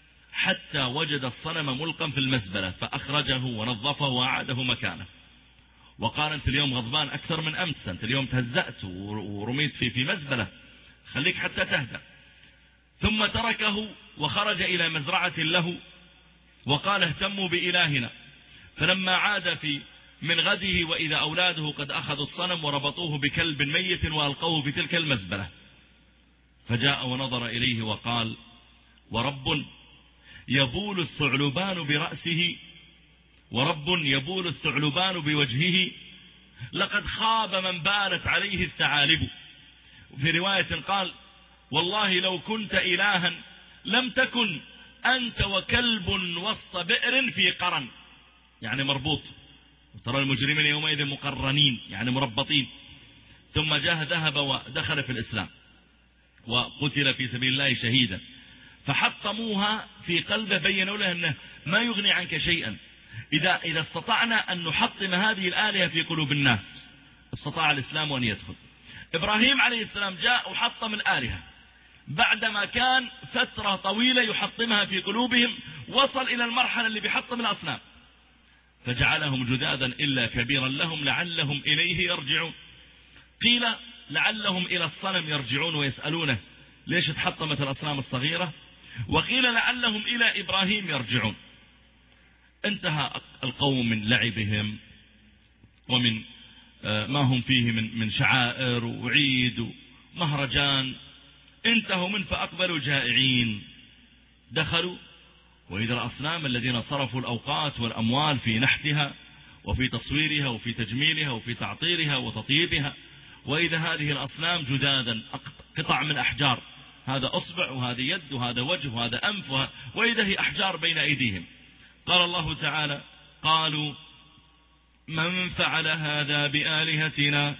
حتى وجد الصنم ملقا في المزبلة، فأخرجه ونظفه وأعاده مكانه. وقال: أنت اليوم غضبان أكثر من أمس، أنت اليوم تهزأت ورميت في مزبلة، خليك حتى تهدأ. ثم تركه وخرج إلى مزرعة له وقال: اهتموا بإلهنا. فلما عاد من غده وإذا أولاده قد أخذوا الصنم وربطوه بكلب ميت وألقوه في تلك المزبلة. فجاء ونظر إليه وقال: ورب يبول الثعلبان برأسه، ورب يبول الثعلبان بوجهه، لقد خاب من بالت عليه الثعالب. وفي رواية قال: والله لو كنت إلها لم تكن أنت وكلب وسط بئر في قرن، يعني مربوط، وترى المجرمين يومئذ مقرنين يعني مربطين. ثم ذهب ودخل في الإسلام وقتل في سبيل الله شهيدا. فحطموها في قلبه، بينوا له أنه ما يغني عنك شيئا. إذا استطعنا أن نحطم هذه الآلهة في قلوب الناس استطاع الإسلام أن يدخل. إبراهيم عليه السلام جاء وحطم الآلهة بعدما كان فترة طويلة يحطمها في قلوبهم، وصل إلى المرحلة اللي بيحطم الأصنام، فجعلهم جذاذا إلا كبيرا لهم لعلهم إليه يرجعون. قيل: لعلهم إلى الصنم يرجعون ويسألونه: ليش تحطمت الأصنام الصغيرة؟ وقيل لعلهم إلى إبراهيم يرجعون. انتهى القوم من لعبهم ومن ما هم فيه من شعائر وعيد ومهرجان، انتهوا من فأقبلوا جائعين. دخلوا وإذا الأصنام الذين صرفوا الأوقات والأموال في نحتها وفي تصويرها وفي تجميلها وفي تعطيرها وتطيبها، وإذا هذه الأصنام جدادا قطع من أحجار، هذا أصبع وهذا يد وهذا وجه وهذا أنف، وإذا هي أحجار بين أيديهم. قال الله تعالى: قالوا من فعل هذا بآلهتنا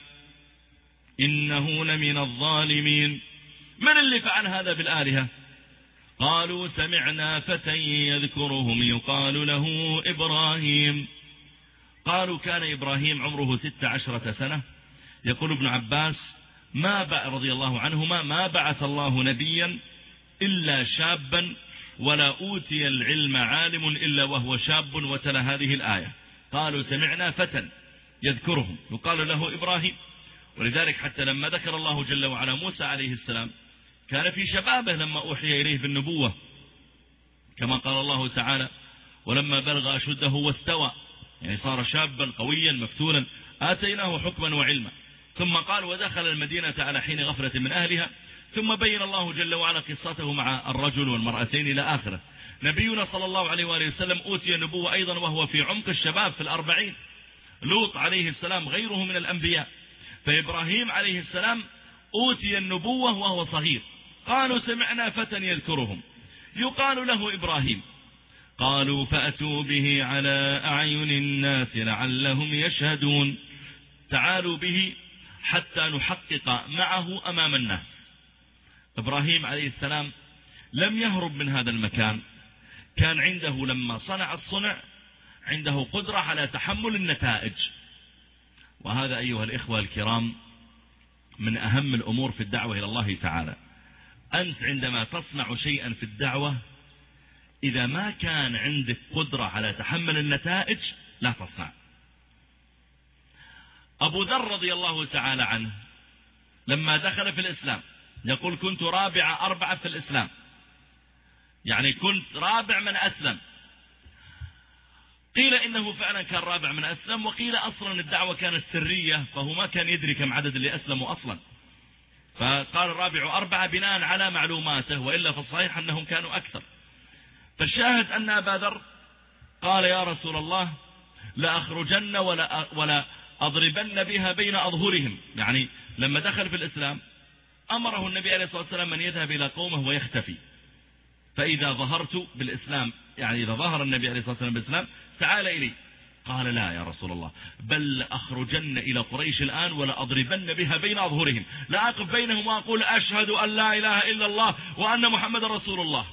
إنه لمن الظالمين. من اللي فعل هذا بالآلهة؟ قالوا سمعنا فتى يذكرهم يقال له إبراهيم. قالوا كان إبراهيم عمره 16 سنة. يقول ابن عباس رضي الله عنهما: ما بعث الله نبيا إلا شابا ولا أوتي العلم عالم إلا وهو شاب. وتلا هذه الآية: قالوا سمعنا فتى يذكرهم يقال له إبراهيم. ولذلك حتى لما ذكر الله جل وعلا موسى عليه السلام كان في شبابه لما أوحي إليه بالنبوة، كما قال الله تعالى: ولما بلغ أشده واستوى، يعني صار شابا قويا مفتونا، آتيناه حكما وعلما. ثم قال: ودخل المدينة على حين غفلة من أهلها. ثم بين الله جل وعلا قصته مع الرجل والمرأتين إلى آخره. نبينا صلى الله عليه وآله وسلم أوتي النبوة أيضا وهو في عمق الشباب في 40. لوط عليه السلام غيره من الأنبياء. فإبراهيم عليه السلام أوتي النبوة وهو صغير. قالوا سمعنا فتى يذكرهم يقال له إبراهيم. قالوا فأتوا به على أعين الناس لعلهم يشهدون. تعالوا به حتى نحقق معه أمام الناس. إبراهيم عليه السلام لم يهرب من هذا المكان، كان عنده لما صنع الصنع عنده قدرة على تحمل النتائج. وهذا أيها الإخوة الكرام من أهم الأمور في الدعوة إلى الله تعالى. أنت عندما تصنع شيئا في الدعوة إذا ما كان عندك قدرة على تحمل النتائج لا تصنع. أبو ذر رضي الله تعالى عنه لما دخل في الإسلام يقول: كنت رابع 4 في الإسلام، يعني كنت رابع من أسلم. قيل إنه فعلا كان رابع من أسلم، وقيل أصلا الدعوة كانت سرية فهو ما كان يدري كم عدد اللي أسلموا أصلا، فقال الرابع 4 بناء على معلوماته، وإلا فالصحيح أنهم كانوا أكثر. فالشاهد أن أبا ذر قال: يا رسول الله لأخرجن ولا أضربن بها بين أظهرهم. يعني لما دخل في الإسلام أمره النبي عليه الصلاة والسلام أن يذهب إلى قومه ويختفي، فإذا ظهرت بالإسلام، يعني إذا ظهر النبي عليه الصلاة والسلام بالإسلام تعال إلي. قال: لا يا رسول الله، بل أخرجن إلى قريش الآن ولا أضربن بها بين أظهرهم، لا أقف بينهم وأقول أشهد أن لا إله إلا الله وأن محمد رسول الله.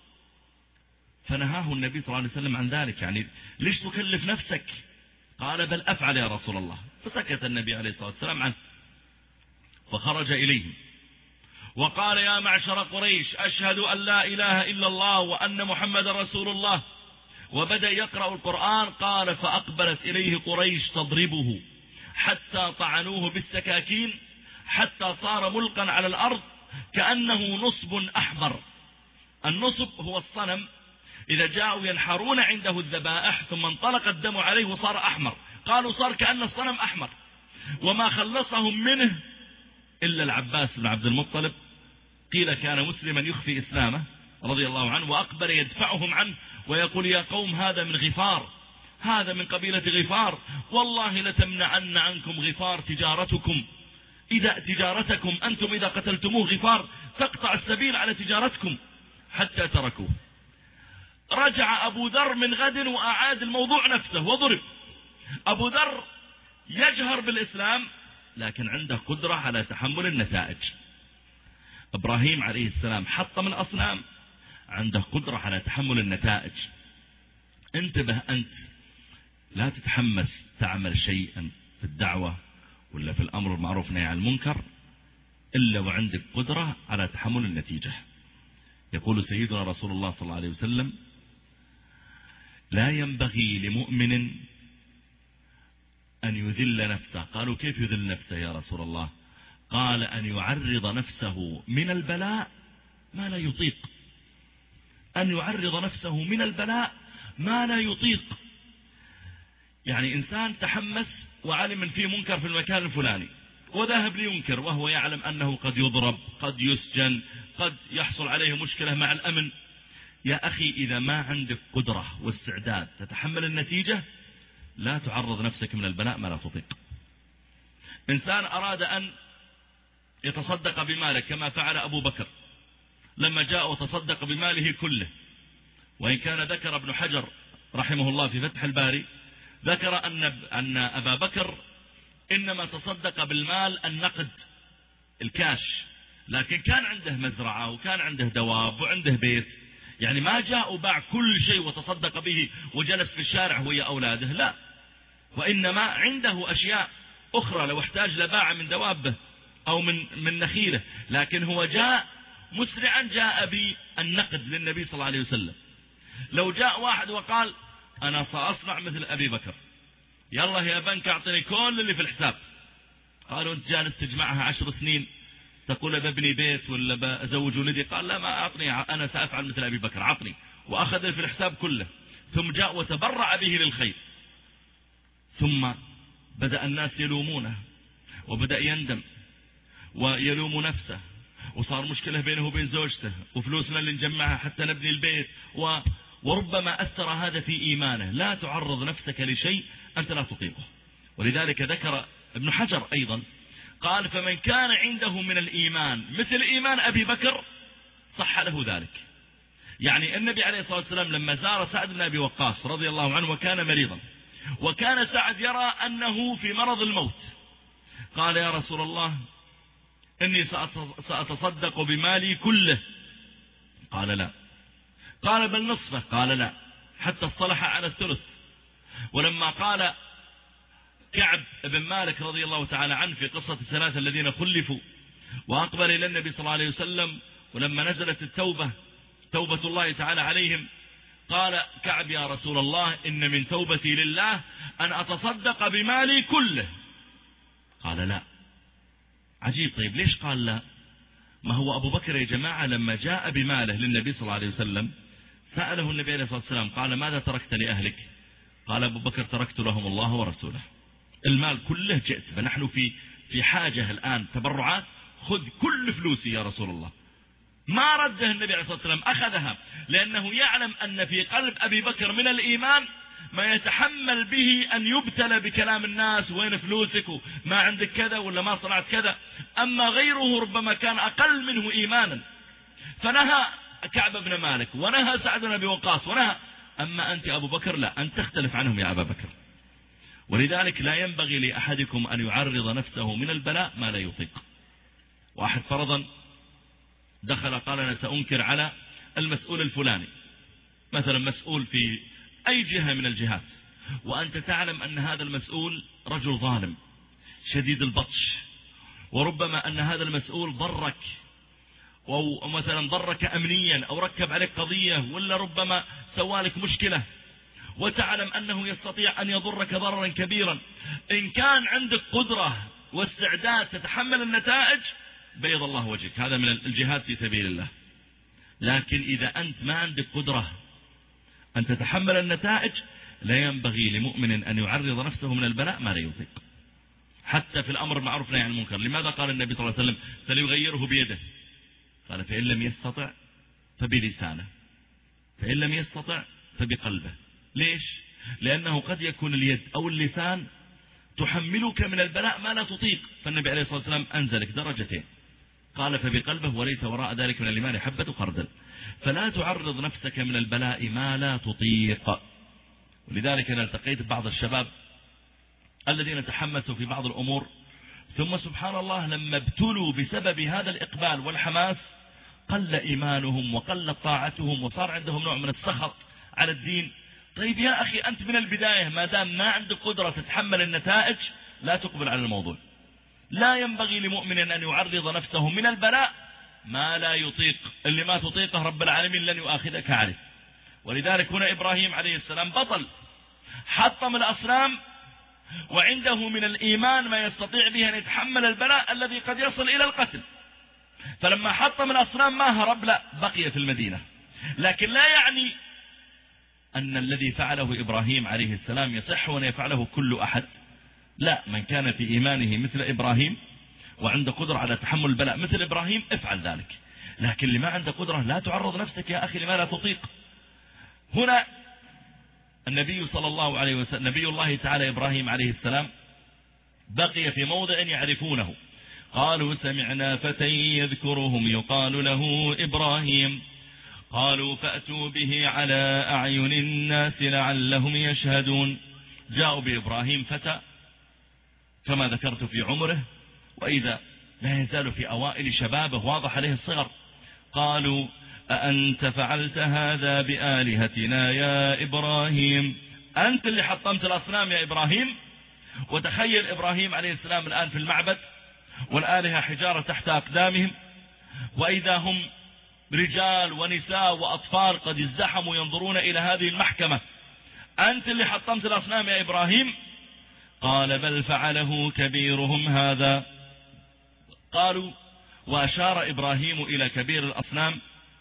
فنهاه النبي صلى الله عليه وسلم عن ذلك، يعني ليش تكلف نفسك؟ قال: بل أفعل يا رسول الله. فسكت النبي عليه الصلاة والسلام عنه. فخرج إليهم وقال: يا معشر قريش أشهد أن لا إله إلا الله وأن محمد رسول الله. وبدأ يقرأ القرآن. قال: فأقبلت إليه قريش تضربه حتى طعنوه بالسكاكين حتى صار ملقا على الأرض كأنه نصب أحمر. النصب هو الصنم إذا جاءوا ينحرون عنده الذبائح ثم انطلق الدم عليه وصار أحمر، قالوا صار كأن الصنم أحمر. وما خلصهم منه إلا العباس بن عبد المطلب، قيل كان مسلما يخفي إسلامه رضي الله عنه، وأقبل يدفعهم عنه ويقول: يا قوم هذا من غفار، هذا من قبيلة غفار، والله لتمنعن عنكم غفار تجارتكم، تجارتكم أنتم إذا قتلتموه غفار تقطع السبيل على تجارتكم، حتى تركوه. رجع أبو ذر من غد وأعاد الموضوع نفسه وضرب. أبو ذر يجهر بالإسلام لكن عنده قدرة على تحمل النتائج. إبراهيم عليه السلام حطم الأصنام، عنده قدرة على تحمل النتائج. انتبه أنت، لا تتحمس تعمل شيئا في الدعوة ولا في الأمر المعروف والنهي عن المنكر إلا وعندك قدرة على تحمل النتيجة. يقول سيدنا رسول الله صلى الله عليه وسلم: لا ينبغي لمؤمن أن يذل نفسه. قالوا: كيف يذل نفسه يا رسول الله؟ قال: أن يعرض نفسه من البلاء ما لا يطيق، أن يعرض نفسه من البلاء ما لا يطيق. يعني إنسان تحمس وعلم من فيه منكر في المكان الفلاني وذهب لينكر وهو يعلم أنه قد يضرب، قد يسجن، قد يحصل عليه مشكلة مع الأمن. يا أخي إذا ما عندك قدرة واستعداد تتحمل النتيجة لا تعرض نفسك من البلاء ما لا تطيق. إنسان أراد أن يتصدق بماله كما فعل أبو بكر لما جاء وتصدق بماله كله، وإن كان ذكر ابن حجر رحمه الله في فتح الباري ذكر أن أبا بكر إنما تصدق بالمال النقد الكاش، لكن كان عنده مزرعة وكان عنده دواب وعنده بيت، يعني ما جاء وباع كل شيء وتصدق به وجلس في الشارع ويا أولاده، لا، وإنما عنده أشياء أخرى لو احتاج لباع من دوابه أو من نخيله، لكن هو جاء مسرعا جاء بالنقد للنبي صلى الله عليه وسلم. لو جاء واحد وقال أنا سأصنع مثل أبي بكر، يلا يا بنك أعطني كل اللي في الحساب، قالوا أنت جالس تجمعها 10 سنين تقول ببني بيت ولا بأزوج ولدي، قال لا ما أعطني، أنا سأفعل مثل أبي بكر، أعطني، وأخذ اللي في الحساب كله، ثم جاء وتبرع به للخير. ثم بدأ الناس يلومونه وبدأ يندم ويلوم نفسه، وصار مشكلة بينه وبين زوجته، وفلوسنا اللي نجمعها حتى نبني البيت، وربما أثر هذا في إيمانه. لا تعرض نفسك لشيء أنت لا تطيقه. ولذلك ذكر ابن حجر أيضا قال فمن كان عنده من الإيمان مثل إيمان أبي بكر صح له ذلك. يعني النبي عليه الصلاة والسلام لما زار سعد بن أبي وقاص رضي الله عنه وكان مريضا، وكان سعد يرى أنه في مرض الموت، قال يا رسول الله إني سأتصدق بمالي كله، قال لا، قال بل نصفه، قال لا، حتى اصطلح على الثلث. ولما قال كعب بن مالك رضي الله تعالى عنه في قصة الثلاثة الذين خلفوا وأقبل إلى النبي صلى الله عليه وسلم، ولما نزلت التوبة توبة الله تعالى عليهم، قال كعب يا رسول الله إن من توبتي لله أن أتصدق بمالي كله، قال لا. عجيب، طيب ليش قال لا؟ ما هو أبو بكر يا جماعة لما جاء بماله للنبي صلى الله عليه وسلم سأله النبي عليه الصلاة والسلام قال ماذا تركت لأهلك؟ قال أبو بكر تركت لهم الله ورسوله، المال كله جئت، فنحن في حاجة الآن تبرعات، خذ كل فلوسي يا رسول الله. ما رده النبي عليه الصلاة والسلام، أخذها، لأنه يعلم أن في قلب أبي بكر من الإيمان ما يتحمل به أن يبتلى بكلام الناس، وين فلوسك وما عندك كذا ولا ما صنعت كذا. أما غيره ربما كان أقل منه إيمانا، فنهى كعب بن مالك ونهى سعد بن أبي وقاص ونهى. أما أنت أبو بكر لا، أن تختلف عنهم يا أبا بكر. ولذلك لا ينبغي لأحدكم أن يعرض نفسه من البلاء ما لا يطيق. واحد فرضا دخل قال أنا سأنكر على المسؤول الفلاني، مثلا مسؤول في أي جهة من الجهات، وأنت تعلم أن هذا المسؤول رجل ظالم شديد البطش، وربما أن هذا المسؤول ضرك، أو مثلا ضرك أمنيا، أو ركب عليك قضية، ولا ربما سوالك مشكلة، وتعلم أنه يستطيع أن يضرك ضررا كبيرا. إن كان عندك قدرة واستعداد تتحمل النتائج بيض الله وجهك، هذا من الجهاد في سبيل الله. لكن إذا أنت ما عندك قدرة أن تتحمل النتائج لا ينبغي لمؤمن أن يعرض نفسه من البلاء ما لا يطيق. حتى في الأمر المعروف والنهي عن المنكر، لماذا قال النبي صلى الله عليه وسلم فليغيره بيده؟ قال فإن لم يستطع فبلسانه، فإن لم يستطع فبقلبه. ليش؟ لأنه قد يكون اليد أو اللسان تحملك من البلاء ما لا تطيق، فالنبي عليه الصلاة والسلام أنزلك درجتين، قال فبقلبه وليس وراء ذلك من الإيمان حبة خردل. فلا تعرض نفسك من البلاء ما لا تطيق. ولذلك أنا التقيت ببعض الشباب الذين تحمسوا في بعض الأمور، ثم سبحان الله لما ابتلوا بسبب هذا الإقبال والحماس قل إيمانهم وقل طاعتهم، وصار عندهم نوع من السخط على الدين. طيب يا أخي أنت من البداية ما دام ما عندك قدرة تتحمل النتائج لا تقبل على الموضوع. لا ينبغي لمؤمن أن يعرض نفسه من البلاء ما لا يطيق، اللي ما تطيقه رب العالمين لن يؤاخذك عليه. ولذلك هنا إبراهيم عليه السلام بطل، حطم الأصنام، وعنده من الإيمان ما يستطيع به أن يتحمل البلاء الذي قد يصل إلى القتل. فلما حطم الأصنام ما هرب، لا، بقي في المدينة. لكن لا يعني أن الذي فعله إبراهيم عليه السلام يصح وأن يفعله كل أحد. لا، من كان في إيمانه مثل إبراهيم وعنده قدرة على تحمل البلاء مثل إبراهيم افعل ذلك. لكن لما عنده قدرة لا تعرض نفسك يا أخي لما لا تطيق. هنا النبي صلى الله عليه وسلم نبي الله تعالى إبراهيم عليه السلام بقي في موضع يعرفونه. قالوا سمعنا فتى يذكرهم يقال له إبراهيم قالوا فأتوا به على أعين الناس لعلهم يشهدون. جاءوا بإبراهيم فتى كما ذكرت في عمره، وإذا لا يزال في أوائل شبابه واضح عليه الصغر. قالوا أأنت فعلت هذا بآلهتنا يا إبراهيم؟ أنت اللي حطمت الأصنام يا إبراهيم. وتخيل إبراهيم عليه السلام الآن في المعبد والآلهة حجارة تحت أقدامهم، وإذا هم رجال ونساء وأطفال قد ازدحموا ينظرون إلى هذه المحكمة. أنت اللي حطمت الأصنام يا إبراهيم؟ قال بل فعله كبيرهم هذا. قالوا وأشار إبراهيم إلى كبير الأصنام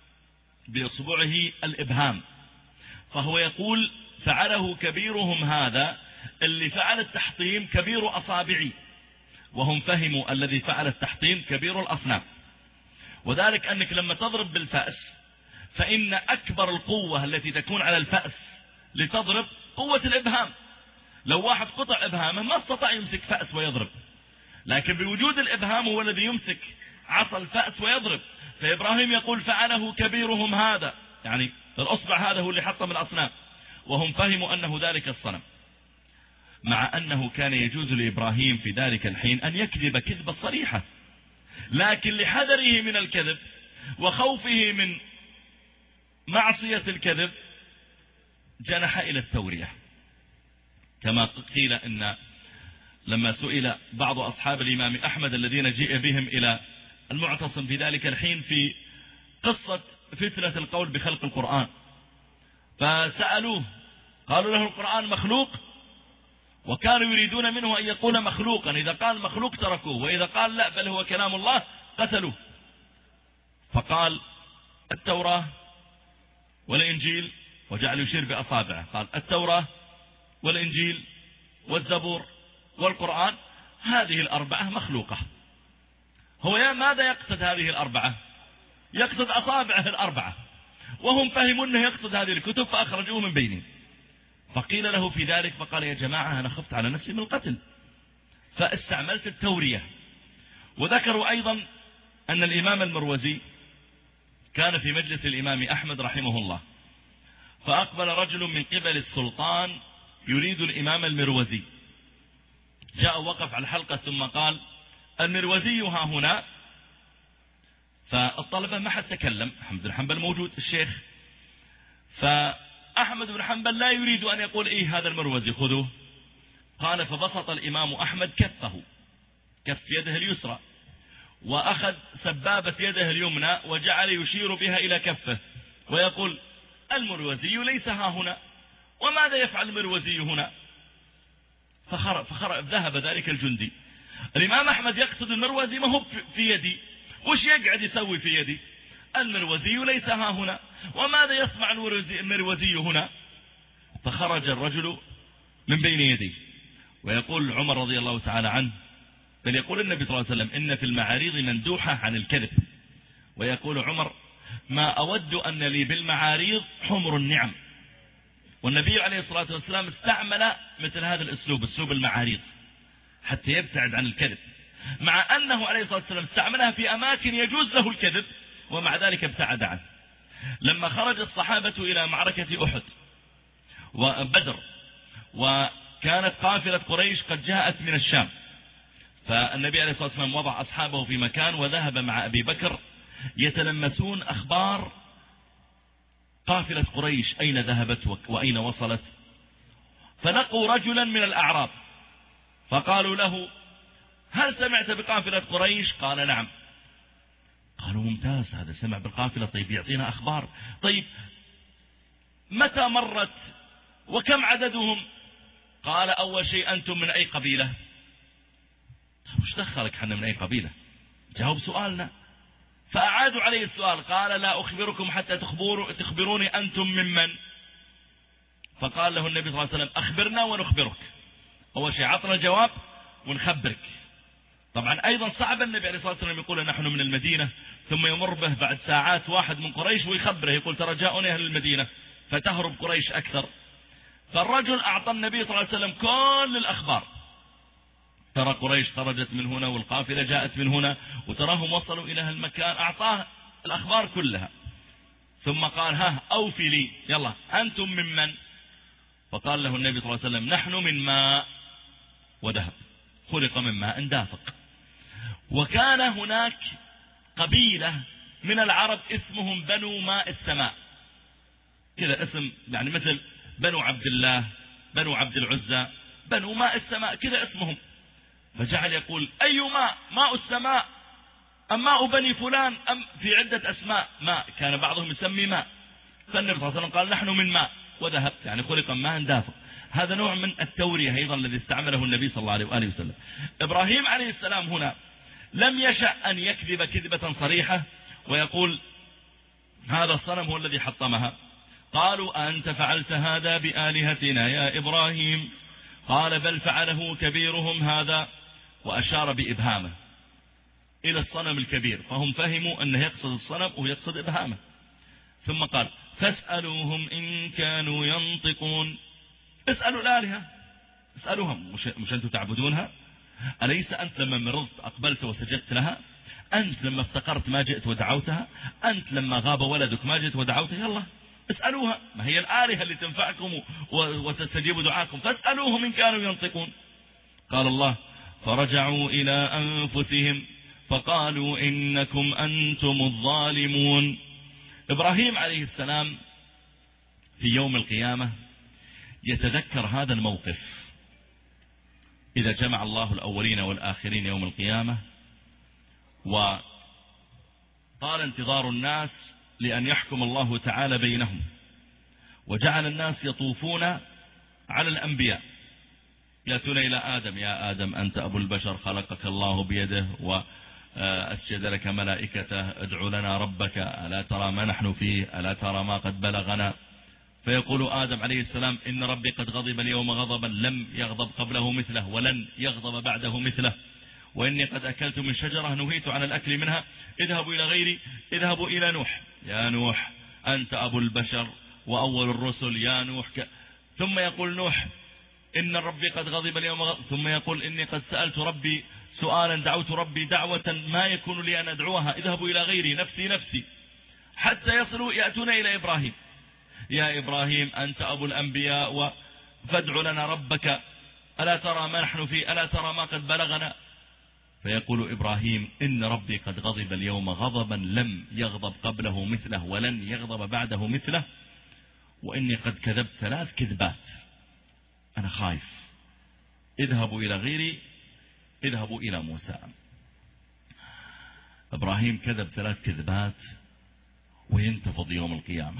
بإصبعه الإبهام، فهو يقول فعله كبيرهم هذا، اللي فعل التحطيم كبير أصابعي، وهم فهموا الذي فعل التحطيم كبير الأصنام. وذلك أنك لما تضرب بالفأس فإن أكبر القوة التي تكون على الفأس لتضرب قوة الإبهام. لو واحد قطع إبهامه ما استطاع يمسك فأس ويضرب، لكن بوجود الإبهام هو الذي يمسك عصا الفأس ويضرب. فإبراهيم يقول فعله كبيرهم هذا، يعني الأصبع هذا هو اللي حطم الأصنام، وهم فهموا أنه ذلك الصنم. مع أنه كان يجوز لإبراهيم في ذلك الحين أن يكذب كذبة صريحة، لكن لحذره من الكذب وخوفه من معصية الكذب جنح إلى التورية. كما قيل إن لما سئل بعض أصحاب الإمام أحمد الذين جيء بهم إلى المعتصم في ذلك الحين في قصة فتنة القول بخلق القرآن، فسألوه قالوا له القرآن مخلوق، وكانوا يريدون منه أن يقول مخلوقا، إذا قال مخلوق تركوه، وإذا قال لا بل هو كلام الله قتلوه. فقال التوراة والإنجيل، وجعل يشير بأصابعه، قال التوراة والإنجيل والزبور والقرآن هذه الأربعة مخلوقة. هو يا ماذا يقصد هذه الأربعة؟ يقصد أصابعه الأربعة، وهم فهموا أنه يقصد هذه الكتب فأخرجوه من بينهم. فقيل له في ذلك فقال يا جماعة أنا خفت على نفسي من القتل فاستعملت التورية. وذكروا أيضا أن الإمام المروزي كان في مجلس الإمام أحمد رحمه الله، فأقبل رجل من قبل السلطان يريد الإمام المروزي، جاء وقف على الحلقة ثم قال المروزي ها هنا. فالطلبة ما حد تكلم، أحمد بن حنبل موجود الشيخ، فأحمد بن حنبل لا يريد أن يقول إيه هذا المروزي خذوه. قال فبسط الإمام أحمد كفه، كف يده اليسرى، وأخذ سبابة يده اليمنى وجعل يشير بها إلى كفه ويقول المروزي ليس ها هنا، وماذا يفعل المروزي هنا؟ ذهب ذلك الجندي. الإمام أحمد يقصد المروزي ما هو في يدي، وش يقعد يسوي في يدي؟ المروزي ليس ها هنا، وماذا يصنع المروزي هنا؟ فخرج الرجل من بين يديه، ويقول عمر رضي الله تعالى عنه، بل يقول النبي صلى الله عليه وسلم إن في المعاريض مندوحة عن الكذب، ويقول عمر ما أود أن لي بالمعاريض حمر النعم. والنبي عليه الصلاة والسلام استعمل مثل هذا الأسلوب، أسلوب المعاريض، حتى يبتعد عن الكذب، مع أنه عليه الصلاة والسلام استعملها في أماكن يجوز له الكذب ومع ذلك ابتعد عنه. لما خرج الصحابة إلى معركة أحد وبدر، وكانت قافلة قريش قد جاءت من الشام، فالنبي عليه الصلاة والسلام وضع أصحابه في مكان وذهب مع أبي بكر يتلمسون أخبار قافلة قريش أين ذهبت وأين وصلت. فلقوا رجلا من الأعراب فقالوا له هل سمعت بقافلة قريش؟ قال نعم. قالوا ممتاز، هذا سمع بالقافلة، طيب يعطينا أخبار، طيب متى مرت وكم عددهم؟ قال أول شيء أنتم من أي قبيلة؟ طيب وش دخلك حنا من أي قبيلة؟ جاوب سؤالنا. فأعادوا عليه السؤال، قال لا أخبركم حتى تخبروني أنتم ممن. فقال له النبي صلى الله عليه وسلم أخبرنا ونخبرك، أول شيء عطنا جواب ونخبرك. طبعا أيضا صعب النبي عليه الصلاة والسلام يقول نحن من المدينة ثم يمر به بعد ساعات واحد من قريش ويخبره يقول ترى جاءوني أهل المدينة، فتهرب قريش أكثر. فالرجل أعطى النبي صلى الله عليه وسلم كل الأخبار، ترى قريش خرجت من هنا والقافلة جاءت من هنا وتراهم وصلوا إلى هالمكان، أعطاه الأخبار كلها. ثم قال ها أوفي لي، يلا أنتم ممن؟ فقال له النبي صلى الله عليه وسلم نحن من ماء وذهب، خلق من ماء دافق. وكان هناك قبيلة من العرب اسمهم بنو ماء السماء، كذا اسم يعني مثل بنو عبد الله، بنو عبد العزى، بنو ماء السماء كذا اسمهم. فجعل يقول أي ماء؟ ماء السماء أم ماء بني فلان أم في عدة أسماء ماء، كان بعضهم يسمي ماء. فالنبي صلى الله عليه وسلم قال نحن من ماء وذهب، يعني خلق ماء دافق. هذا نوع من التورية أيضا الذي استعمله النبي صلى الله عليه وآله وسلم. إبراهيم عليه السلام هنا لم يشأ أن يكذب كذبة صريحة ويقول هذا الصنم هو الذي حطمها. قالوا أنت فعلت هذا بآلهتنا يا إبراهيم؟ قال بل فعله كبيرهم هذا، وأشار بإبهامه إلى الصنم الكبير، فهم فهموا أنه يقصد الصنم ويقصد إبهامه. ثم قال فاسألوهم إن كانوا ينطقون، اسألوا الآلهة، اسألوهم، مش أنتم تعبدونها؟ أليس أنت لما مرضت أقبلت وسجدت لها؟ أنت لما افتقرت ما جئت ودعوتها؟ أنت لما غاب ولدك ما جئت ودعوته؟ يلا اسألوها، ما هي الآلهة اللي تنفعكم وتستجيب دعاكم، فاسألوهم إن كانوا ينطقون. قال الله فرجعوا إلى أنفسهم فقالوا إنكم أنتم الظالمون. إبراهيم عليه السلام في يوم القيامة يتذكر هذا الموقف، إذا جمع الله الأولين والآخرين يوم القيامة وطال انتظار الناس لأن يحكم الله تعالى بينهم، وجعل الناس يطوفون على الأنبياء يأتون إلى آدم، يا آدم أنت أبو البشر خلقك الله بيده وأسجد لك ملائكته، ادع لنا ربك ألا ترى ما نحن فيه، ألا ترى ما قد بلغنا. فيقول آدم عليه السلام إن ربي قد غضب اليوم غضبا لم يغضب قبله مثله ولن يغضب بعده مثله، وإني قد أكلت من شجرة نهيت عن الأكل منها، اذهبوا إلى غيري، اذهبوا إلى نوح، يا نوح أنت أبو البشر وأول الرسل يا نوح ثم يقول نوح إن ربي قد غضب اليوم غضب، ثم يقول إني قد سألت ربي سؤالا دعوت ربي دعوة ما يكون لي أن أدعوها، اذهبوا إلى غيري نفسي نفسي، حتى يصلوا يأتون إلى إبراهيم، يا إبراهيم أنت أبو الأنبياء فادع لنا ربك ألا ترى ما نحن فيه، ألا ترى ما قد بلغنا. فيقول إبراهيم إن ربي قد غضب اليوم غضبا لم يغضب قبله مثله ولن يغضب بعده مثله، وإني قد كذبت 3 كذبات، أنا خايف، اذهبوا إلى غيري، اذهبوا إلى موسى. إبراهيم كذب 3 كذبات وينتفض يوم القيامة،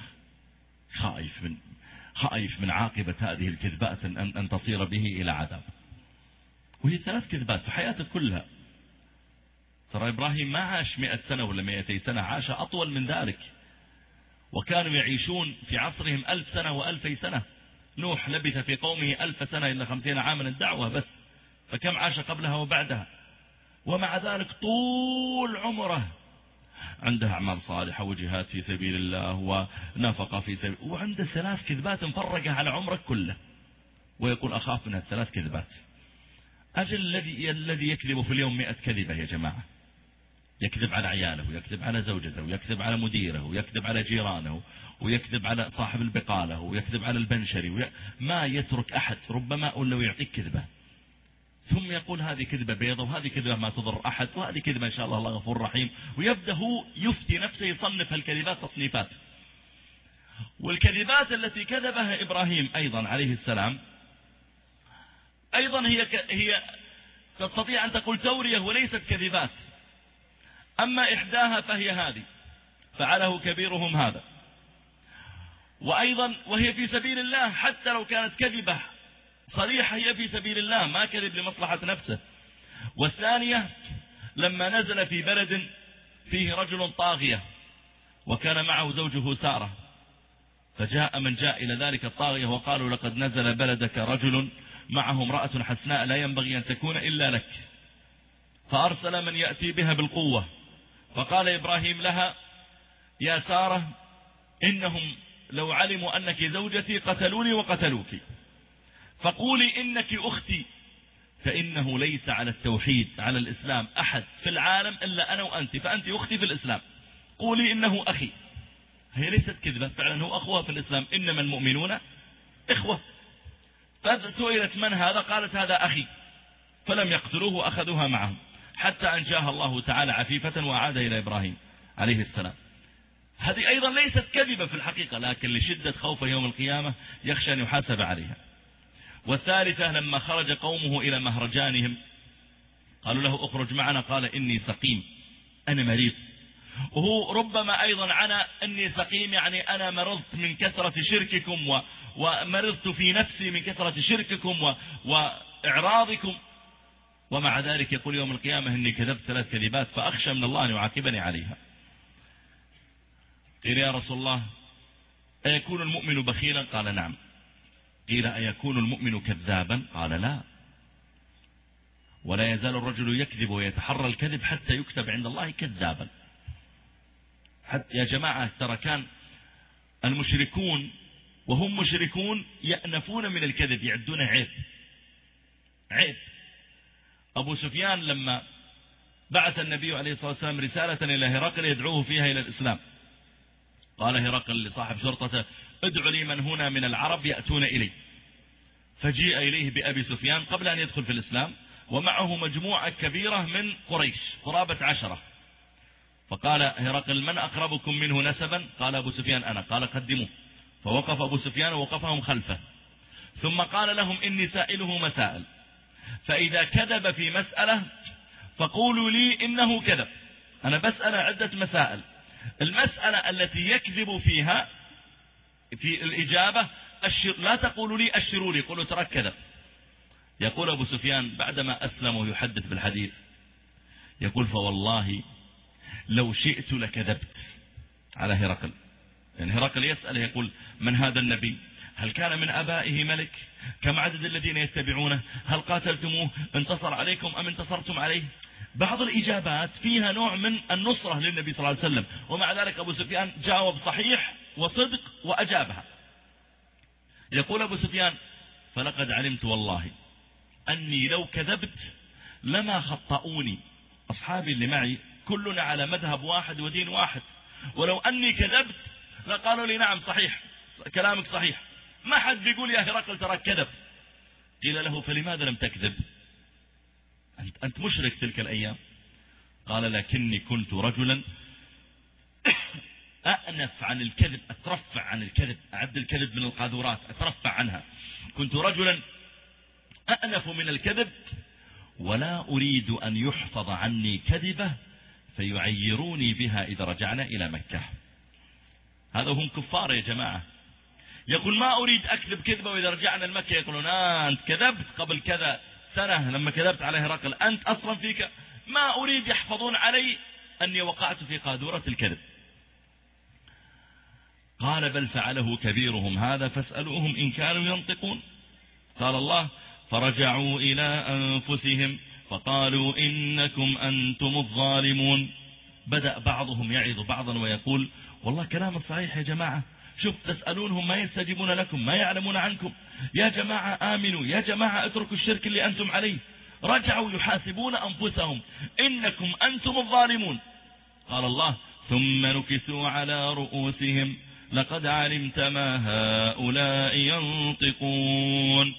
خائف من عاقبة هذه الكذبات أن تصير به إلى عذاب، وهي 3 كذبات في حياته كلها. ترى إبراهيم ما عاش 100 سنة ولا 200 سنة، عاش أطول من ذلك، وكانوا يعيشون في عصرهم 1000 سنة و2000 سنة. نوح لبث في قومه 1000 سنة إلا 50 عاما الدعوة بس، فكم عاش قبلها وبعدها؟ ومع ذلك طول عمره عنده أعمال صالحة وجهاد في سبيل الله ونفقة في سبيل، وعنده 3 كذبات مفرقة على عمرك كله، ويقول أخاف من 3 كذبات. أجل الذي يكذب في اليوم 100 كذبة يا جماعة، يكذب على عياله ويكذب على زوجته ويكذب على مديره ويكذب على جيرانه ويكذب على صاحب البقالة ويكذب على البنشري ما يترك أحد، ربما أقول له يعطيك كذبة، ثم يقول هذه كذبة بيضة وهذه كذبة ما تضر أحد وهذه كذبة إن شاء الله غفور رحيم، ويبدأ هو يفتي نفسه يصنف الكذبات تصنيفات. والكذبات التي كذبها إبراهيم أيضا عليه السلام أيضا هي تستطيع أن تقول تورية وليست كذبات. أما إحداها فهي هذه فعله كبيرهم هذا، وأيضا وهي في سبيل الله، حتى لو كانت كذبة صريحة هي في سبيل الله، ما كذب لمصلحة نفسه. والثانية لما نزل في بلد فيه رجل طاغية وكان معه زوجه سارة، فجاء من جاء إلى ذلك الطاغية وقالوا لقد نزل بلدك رجل معه امرأة حسناء لا ينبغي أن تكون إلا لك، فأرسل من يأتي بها بالقوة، فقال إبراهيم لها يا سارة إنهم لو علموا أنك زوجتي قتلوني وقتلوك، فقولي إنك أختي، فإنه ليس على التوحيد على الإسلام أحد في العالم إلا أنا وأنت، فأنت أختي في الإسلام، قولي إنه أخي. هي ليست كذبة، فعلا هو أخوها في الإسلام، إنما المؤمنون إخوة. فسئلت من هذا؟ قالت هذا أخي، فلم يقتلوه وأخذوها معهم حتى أنجاها الله تعالى عفيفة وعاد إلى إبراهيم عليه السلام. هذه أيضا ليست كذبة في الحقيقة، لكن لشدة خوف يوم القيامة يخشى أن يحاسب عليها. والثالثة لما خرج قومه إلى مهرجانهم قالوا له اخرج معنا، قال إني سقيم أنا مريض، وهو ربما أيضا عنا أني سقيم يعني أنا مرضت من كثرة شرككم ومرضت في نفسي من كثرة شرككم وإعراضكم، ومع ذلك يقول يوم القيامة إني كذبت 3 كذبات فأخشى من الله أن يعاقبني عليها. قيل يا رسول الله أيكون المؤمن بخيلا؟ قال نعم. قيل أيكون المؤمن كذابا؟ قال لا، ولا يزال الرجل يكذب ويتحرى الكذب حتى يكتب عند الله كذابا. حتى يا جماعة ترى كان المشركون وهم مشركون يأنفون من الكذب، يعدون عيب. أبو سفيان لما بعث النبي عليه الصلاة والسلام رسالة إلى هرقل يدعوه فيها إلى الإسلام، قال هرقل لصاحب شرطته ادعوا لي من هنا من العرب يأتون إلي، فجيء إليه بأبي سفيان قبل أن يدخل في الإسلام ومعه مجموعة كبيرة من قريش قرابة 10، فقال هرقل من أقربكم منه نسبا؟ قال أبو سفيان أنا. قال قدموه، فوقف أبو سفيان ووقفهم خلفه، ثم قال لهم إني سائله مسائل، فإذا كذب في مسألة فقولوا لي إنه كذب، أنا بسأل عدة مسائل، المسألة التي يكذب فيها في الإجابة لا تقولوا لي أشروا لي، قولوا ترى كذب. يقول أبو سفيان بعدما أسلم ويحدث بالحديث يقول فوالله لو شئت لكذبت على هرقل، يعني هرقل يسأل يقول من هذا النبي؟ هل كان من آبائه ملك؟ كم عدد الذين يتبعونه؟ هل قاتلتموه؟ انتصر عليكم أم انتصرتم عليه؟ بعض الإجابات فيها نوع من النصرة للنبي صلى الله عليه وسلم، ومع ذلك أبو سفيان جاوب صحيح وصدق وأجابها. يقول أبو سفيان فلقد علمت والله أني لو كذبت لما خطأوني، أصحابي اللي معي كلنا على مذهب واحد ودين واحد، ولو أني كذبت لقالوا لي نعم صحيح كلامك صحيح، ما حد بيقول يا هرقل ترى كذب. قيل له فلماذا لم تكذب؟ أنت مشرك تلك الأيام. قال لكني كنت رجلا أأنف عن الكذب، أترفع عن الكذب، أعد الكذب من القاذورات أترفع عنها، كنت رجلا أأنف من الكذب ولا أريد أن يحفظ عني كذبة فيعيروني بها إذا رجعنا إلى مكة. هذا هم كفار يا جماعة، يقول ما أريد أكذب كذبة وإذا رجعنا المكة يقولون أنت كذبت قبل كذا سنة لما كذبت على هرقل، أنت أصلا فيك، ما أريد يحفظون علي أني وقعت في قاذورة الكذب. قال بل فعله كبيرهم هذا فاسألوهم إن كانوا ينطقون. قال الله فرجعوا إلى أنفسهم فقالوا إنكم أنتم الظالمون. بدأ بعضهم يعظ بعضا ويقول والله كلام صحيح يا جماعة، شوف تسألونهم ما يستجيبون لكم، ما يعلمون عنكم، يا جماعة آمنوا، يا جماعة اتركوا الشرك اللي أنتم عليه. رجعوا يحاسبون أنفسهم إنكم أنتم الظالمون. قال الله ثم نكسوا على رؤوسهم لقد علمت ما هؤلاء ينطقون.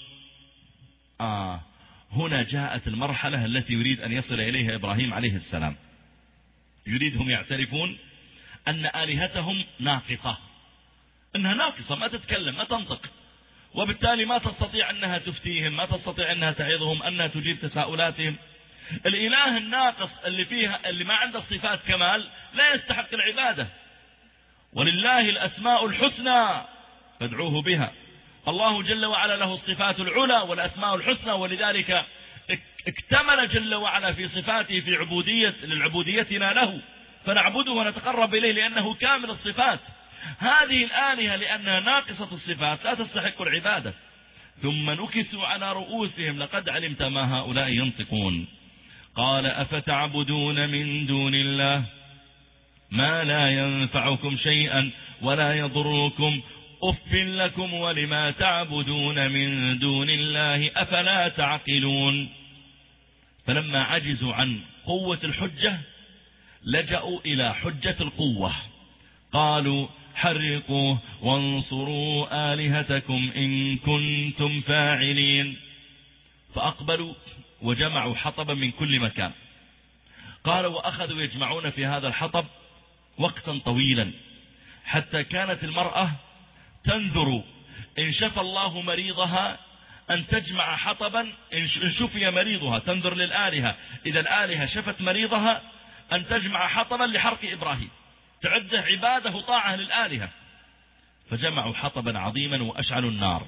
هنا جاءت المرحلة التي يريد أن يصل إليها إبراهيم عليه السلام، يريدهم يعترفون أن آلهتهم ناقصة، أنها ناقصة ما تتكلم ما تنطق، وبالتالي ما تستطيع أنها تفتيهم، ما تستطيع أنها تعظهم، أنها تجيب تساؤلاتهم. الإله الناقص اللي ما عنده صفات كمال لا يستحق العبادة. ولله الأسماء الحسنى فادعوه بها، الله جل وعلا له الصفات العلى والأسماء الحسنى، ولذلك اكتمل جل وعلا في صفاته في للعبوديتنا له، فنعبده ونتقرب إليه لأنه كامل الصفات. هذه الآلهة لأنها ناقصة الصفات لا تستحق العبادة. ثم نكسوا على رؤوسهم لقد علمت ما هؤلاء ينطقون. قال أفتعبدون من دون الله ما لا ينفعكم شيئا ولا يضركم أف لكم ولما تعبدون من دون الله أفلا تعقلون. فلما عجزوا عن قوة الحجة لجأوا إلى حجة القوة، قالوا حرقوه وانصروا آلهتكم إن كنتم فاعلين. فأقبلوا وجمعوا حطبا من كل مكان. قالوا وأخذوا يجمعون في هذا الحطب وقتا طويلا، حتى كانت المرأة تنذر إن شفى الله مريضها أن تجمع حطبا، إن شفي مريضها تنذر للآلهة إذا الآلهة شفت مريضها أن تجمع حطبا لحرق إبراهيم، تعده عبادة طاعة للآلهة. فجمعوا حطبا عظيما وأشعلوا النار،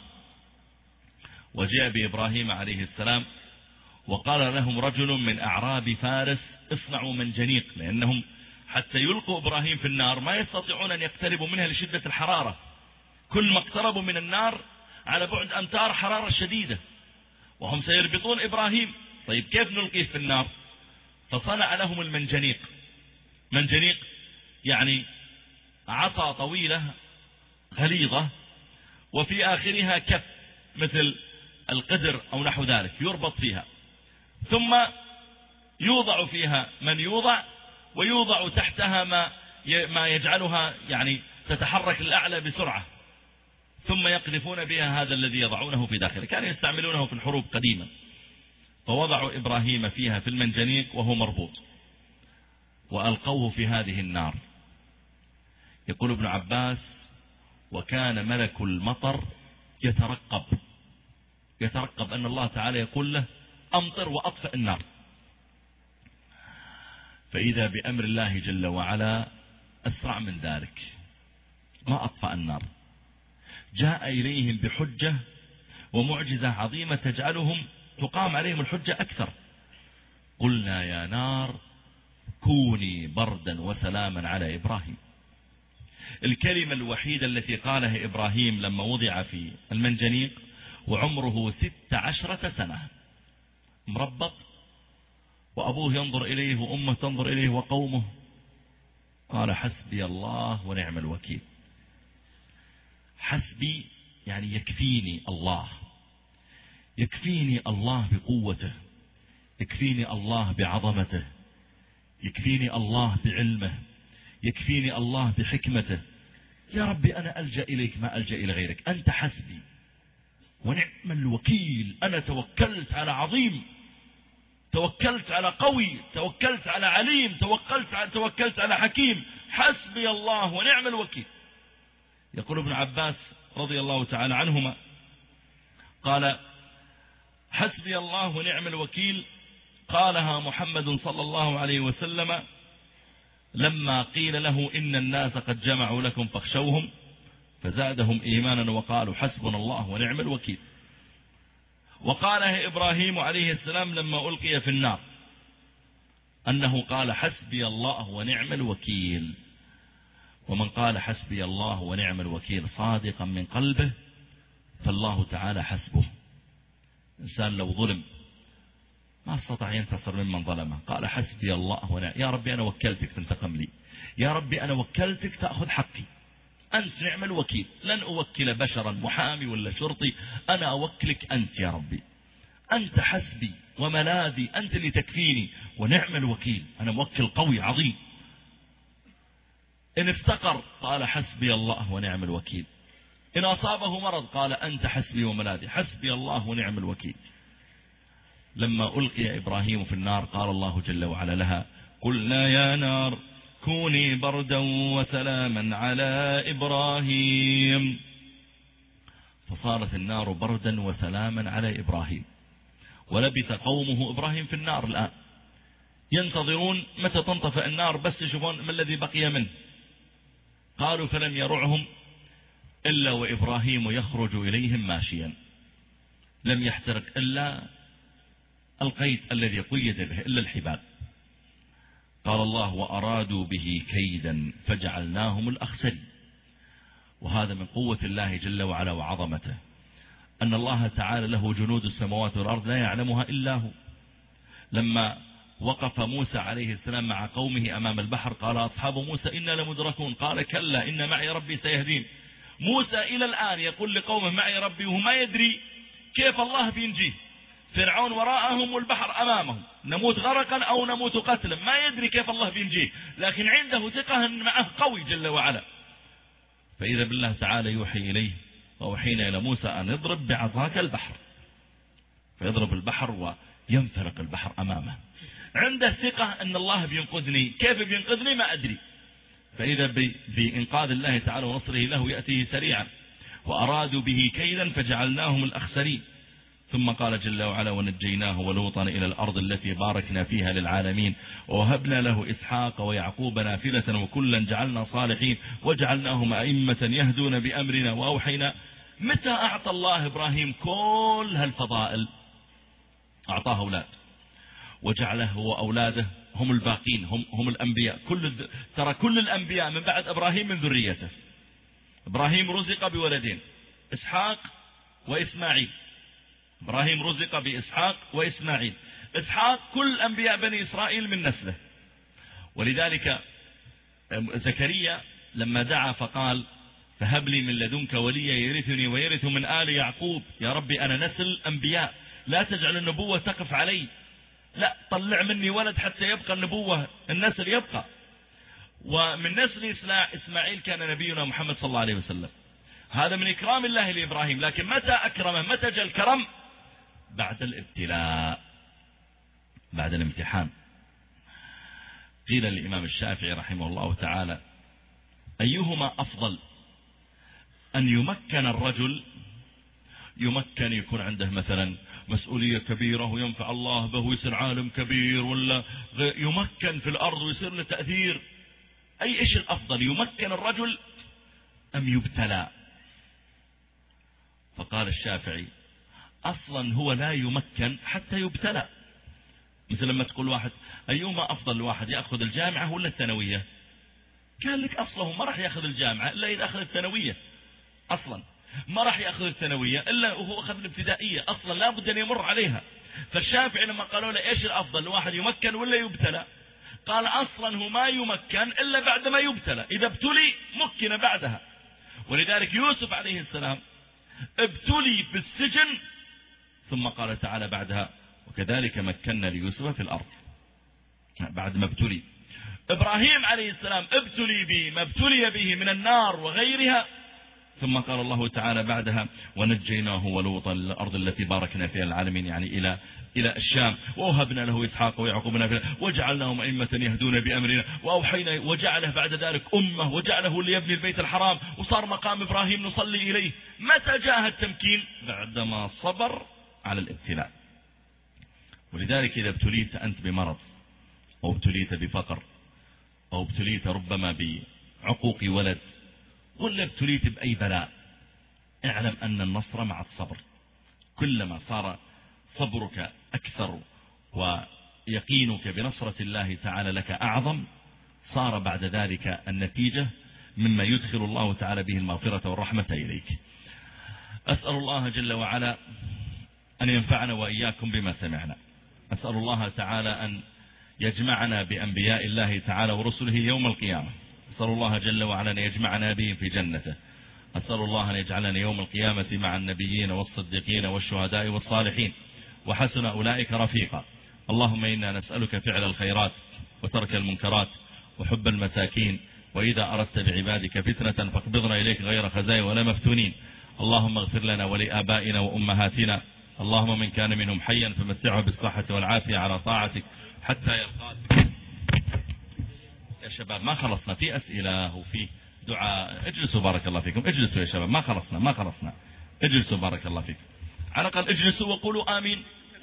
وجاء بإبراهيم عليه السلام وقال لهم رجل من أعراب فارس اصنعوا منجنيق، لأنهم حتى يلقوا إبراهيم في النار ما يستطيعون أن يقتربوا منها لشدة الحرارة، كل ما اقتربوا من النار على بعد أمتار حرارة شديدة، وهم سيربطون إبراهيم. طيب كيف نلقيه في النار؟ فصنع لهم المنجنيق. منجنيق يعني عصا طويلة غليظة وفي آخرها كف مثل القدر أو نحو ذلك يربط فيها، ثم يوضع فيها من يوضع، ويوضع تحتها ما يجعلها يعني تتحرك الأعلى بسرعة، ثم يقذفون بها هذا الذي يضعونه في داخله. كانوا يستعملونه في الحروب قديما. فوضعوا إبراهيم فيها في المنجنيق وهو مربوط، وألقوه في هذه النار. يقول ابن عباس وكان ملك المطر يترقب أن الله تعالى يقول له أمطر وأطفئ النار، فإذا بأمر الله جل وعلا أسرع من ذلك، ما أطفأ النار، جاء إليهم بحجة ومعجزة عظيمة تجعلهم تقام عليهم الحجة أكثر. قلنا يا نار كوني بردا وسلاما على إبراهيم. الكلمة الوحيدة التي قالها إبراهيم لما وضع في المنجنيق وعمره 16 سنة، مربط وأبوه ينظر إليه وأمه تنظر إليه وقومه، قال حسبي الله ونعم الوكيل. حسبي يعني يكفيني الله، يكفيني الله بقوته، يكفيني الله بعظمته، يكفيني الله بعلمه، يكفيني الله بحكمته. يا ربي أنا ألجأ إليك ما ألجأ إلى غيرك، أنت حسبي ونعم الوكيل. أنا توكلت على عظيم، توكلت على قوي، توكلت على عليم، توكلت على حكيم. حسبي الله ونعم الوكيل. يقول ابن عباس رضي الله تعالى عنهما قال حسبي الله ونعم الوكيل قالها محمد صلى الله عليه وسلم لما قيل له إن الناس قد جمعوا لكم فاخشوهم، فزادهم إيمانا وقالوا حسبنا الله ونعم الوكيل. وقالها إبراهيم عليه السلام لما ألقي في النار أنه قال حسبي الله ونعم الوكيل. ومن قال حسبي الله ونعم الوكيل صادقا من قلبه فالله تعالى حسبه. إنسان لو ظلم ما استطاع ينتصر ممن ظلمه، قال حسبي الله ونعم، يا ربي أنا وكلتك تنتقم لي، يا ربي أنا وكلتك تأخذ حقي، أنت نعم الوكيل، لن أوكل بشرا محامي ولا شرطي، أنا أوكلك أنت يا ربي، أنت حسبي وملاذي، أنت اللي تكفيني ونعم الوكيل، أنا موكل قوي عظيم. إن افتقر قال حسبي الله ونعم الوكيل، إن أصابه مرض قال أنت حسبي وملاذي، حسبي الله ونعم الوكيل. لما ألقي إبراهيم في النار قال الله جل وعلا لها قلنا يا نار كوني بردا وسلاما على إبراهيم، فصارت النار بردا وسلاما على إبراهيم. ولبث قومه إبراهيم في النار الآن ينتظرون متى تنطفئ النار بس يشوفون ما الذي بقي منه. قالوا فلم يرعهم إلا وإبراهيم يخرج إليهم ماشيا، لم يحترق إلا القيد الذي قيد به إلا الحبال. قال الله وأرادوا به كيدا فجعلناهم الأخسرين. وهذا من قوة الله جل وعلا وعظمته، أن الله تعالى له جنود السماوات والأرض لا يعلمها إلا هو. لما وقف موسى عليه السلام مع قومه أمام البحر قال أصحاب موسى إنا لمدركون، قال كلا إن معي ربي سيهدين. موسى إلى الآن يقول لقومه معي ربي، وهو ما يدري كيف الله بينجيه. فرعون وراءهم والبحر أمامهم، نموت غرقا أو نموت قتلا، ما يدري كيف الله بينجيه، لكن عنده ثقة أن معه قوي جل وعلا. فإذا بالله تعالى يوحي إليه وأوحينا إلى موسى أن يضرب بعصاك البحر، فيضرب البحر وينفرق البحر أمامه. عنده ثقة أن الله بينقذني، كيف بينقذني ما أدري. فإذا بإنقاذ الله تعالى ونصره له يأتيه سريعا. وأرادوا به كيدا فجعلناهم الأخسرين. ثم قال جل وعلا ونجيناه ولوطا إلى الأرض التي باركنا فيها للعالمين ووهبنا له إسحاق ويعقوب نافلة وكلا جعلنا صالحين وجعلناهم أئمة يهدون بأمرنا وأوحينا. متى أعطى الله إبراهيم كل هالفضائل؟ أعطاه أولاد، وجعله وأولاده هم الباقين، هم الأنبياء. ترى كل الأنبياء من بعد إبراهيم من ذريته. إبراهيم رزق بولدين، إسحاق وإسماعيل. إبراهيم رزق بإسحاق وإسماعيل. إسحاق كل أنبياء بني إسرائيل من نسله. ولذلك زكريا لما دعا فقال فهب لي من لدنك وليا يرثني ويرث من آل يعقوب. يا ربي أنا نسل أنبياء، لا تجعل النبوة تقف علي، لا طلع مني ولد حتى يبقى النبوة النسل يبقى. ومن نسل إسماعيل كان نبينا محمد صلى الله عليه وسلم. هذا من إكرام الله لإبراهيم. لكن متى أكرمه؟ متى جاء الكرم؟ بعد الابتلاء، بعد الامتحان. قيل للإمام الشافعي رحمه الله تعالى أيهما أفضل، أن يمكن الرجل، يمكن يكون عنده مثلا مسؤولية كبيرة وينفع الله به ويصير عالم كبير، ولا يمكن في الأرض ويصير له تأثير؟ إيش الأفضل، يمكن الرجل أم يبتلى؟ فقال الشافعي أصلا هو لا يمكن حتى يبتلى. مثل لما تقول واحد أيهما أفضل، الواحد يأخذ الجامعة ولا الثانوية؟ قال لك أصله ما راح يأخذ الجامعة إلا إذا أخذ الثانوية، أصلا ما راح يأخذ الثانوية إلا وهو أخذ الابتدائية، أصلا لا بد أن يمر عليها. فالشافعي لما قالوا له إيش الأفضل، الواحد يمكن ولا يبتلى؟ قال أصلا هو ما يمكن إلا بعد ما يبتلى، إذا ابتلي مكن بعدها. ولذلك يوسف عليه السلام ابتلي في السجن، ثم قال تعالى بعدها وكذلك مكنا ليوسف في الأرض، بعد ما ابتلي. إبراهيم عليه السلام ابتلي به ما ابتلي به من النار وغيرها، ثم قال الله تعالى بعدها ونجيناه ولوطا الأرض التي باركنا فيها العالمين، يعني إلى الشام. ووهبنا له إسحاق ويعقوب نافلة وجعلناهم أئمة يهدون بأمرنا وأوحينا، وجعله بعد ذلك أمة وجعله ليبني البيت الحرام، وصار مقام إبراهيم نصلي إليه. متى جاء التمكين؟ بعدما صبر على الابتلاء. ولذلك إذا ابتليت أنت بمرض أو ابتليت بفقر أو ابتليت ربما بعقوق ولد ولا ابتليت بأي بلاء، اعلم أن النصر مع الصبر. كلما صار صبرك أكثر ويقينك بنصرة الله تعالى لك أعظم، صار بعد ذلك النتيجة مما يدخل الله تعالى به المغفرة والرحمة إليك. أسأل الله جل وعلا أن ينفعنا وإياكم بما سمعنا. أسأل الله تعالى أن يجمعنا بأنبياء الله تعالى ورسله يوم القيامة. أسأل الله جل وعلا أن يجمعنا بهم في جنته. أسأل الله أن يجعلنا يوم القيامة مع النبيين والصديقين والشهداء والصالحين وحسن أولئك رفيقا. اللهم إنا نسألك فعل الخيرات وترك المنكرات وحب المساكين، وإذا أردت بعبادك فتنة فاقبضنا إليك غير خزايا ولا مفتونين. اللهم اغفر لنا ولآبائنا وأمهاتنا، اللهم من كان منهم حيا فمتعه بالصحة والعافية على طاعتك حتى يلقاك. يا شباب ما خلصنا، في أسئلة وفي دعاء، اجلسوا بارك الله فيكم، اجلسوا يا شباب، ما خلصنا، اجلسوا بارك الله فيكم، على الأقل اجلسوا وقولوا آمين.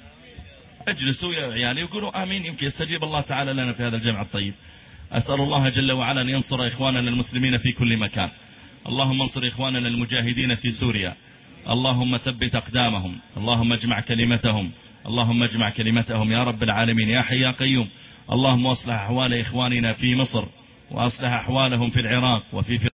اجلسوا يا عيالي وقولوا آمين، يمكن يستجيب الله تعالى لنا في هذا الجمع الطيب. أسأل الله جل وعلا أن ينصر إخواننا المسلمين في كل مكان. اللهم انصر إخواننا المجاهدين في سوريا، اللهم ثبت أقدامهم، اللهم اجمع كلمتهم، اللهم اجمع كلمتهم يا رب العالمين يا حي يا قيوم. اللهم اصلح أحوال إخواننا في مصر، وأصلح أحوالهم في العراق وفي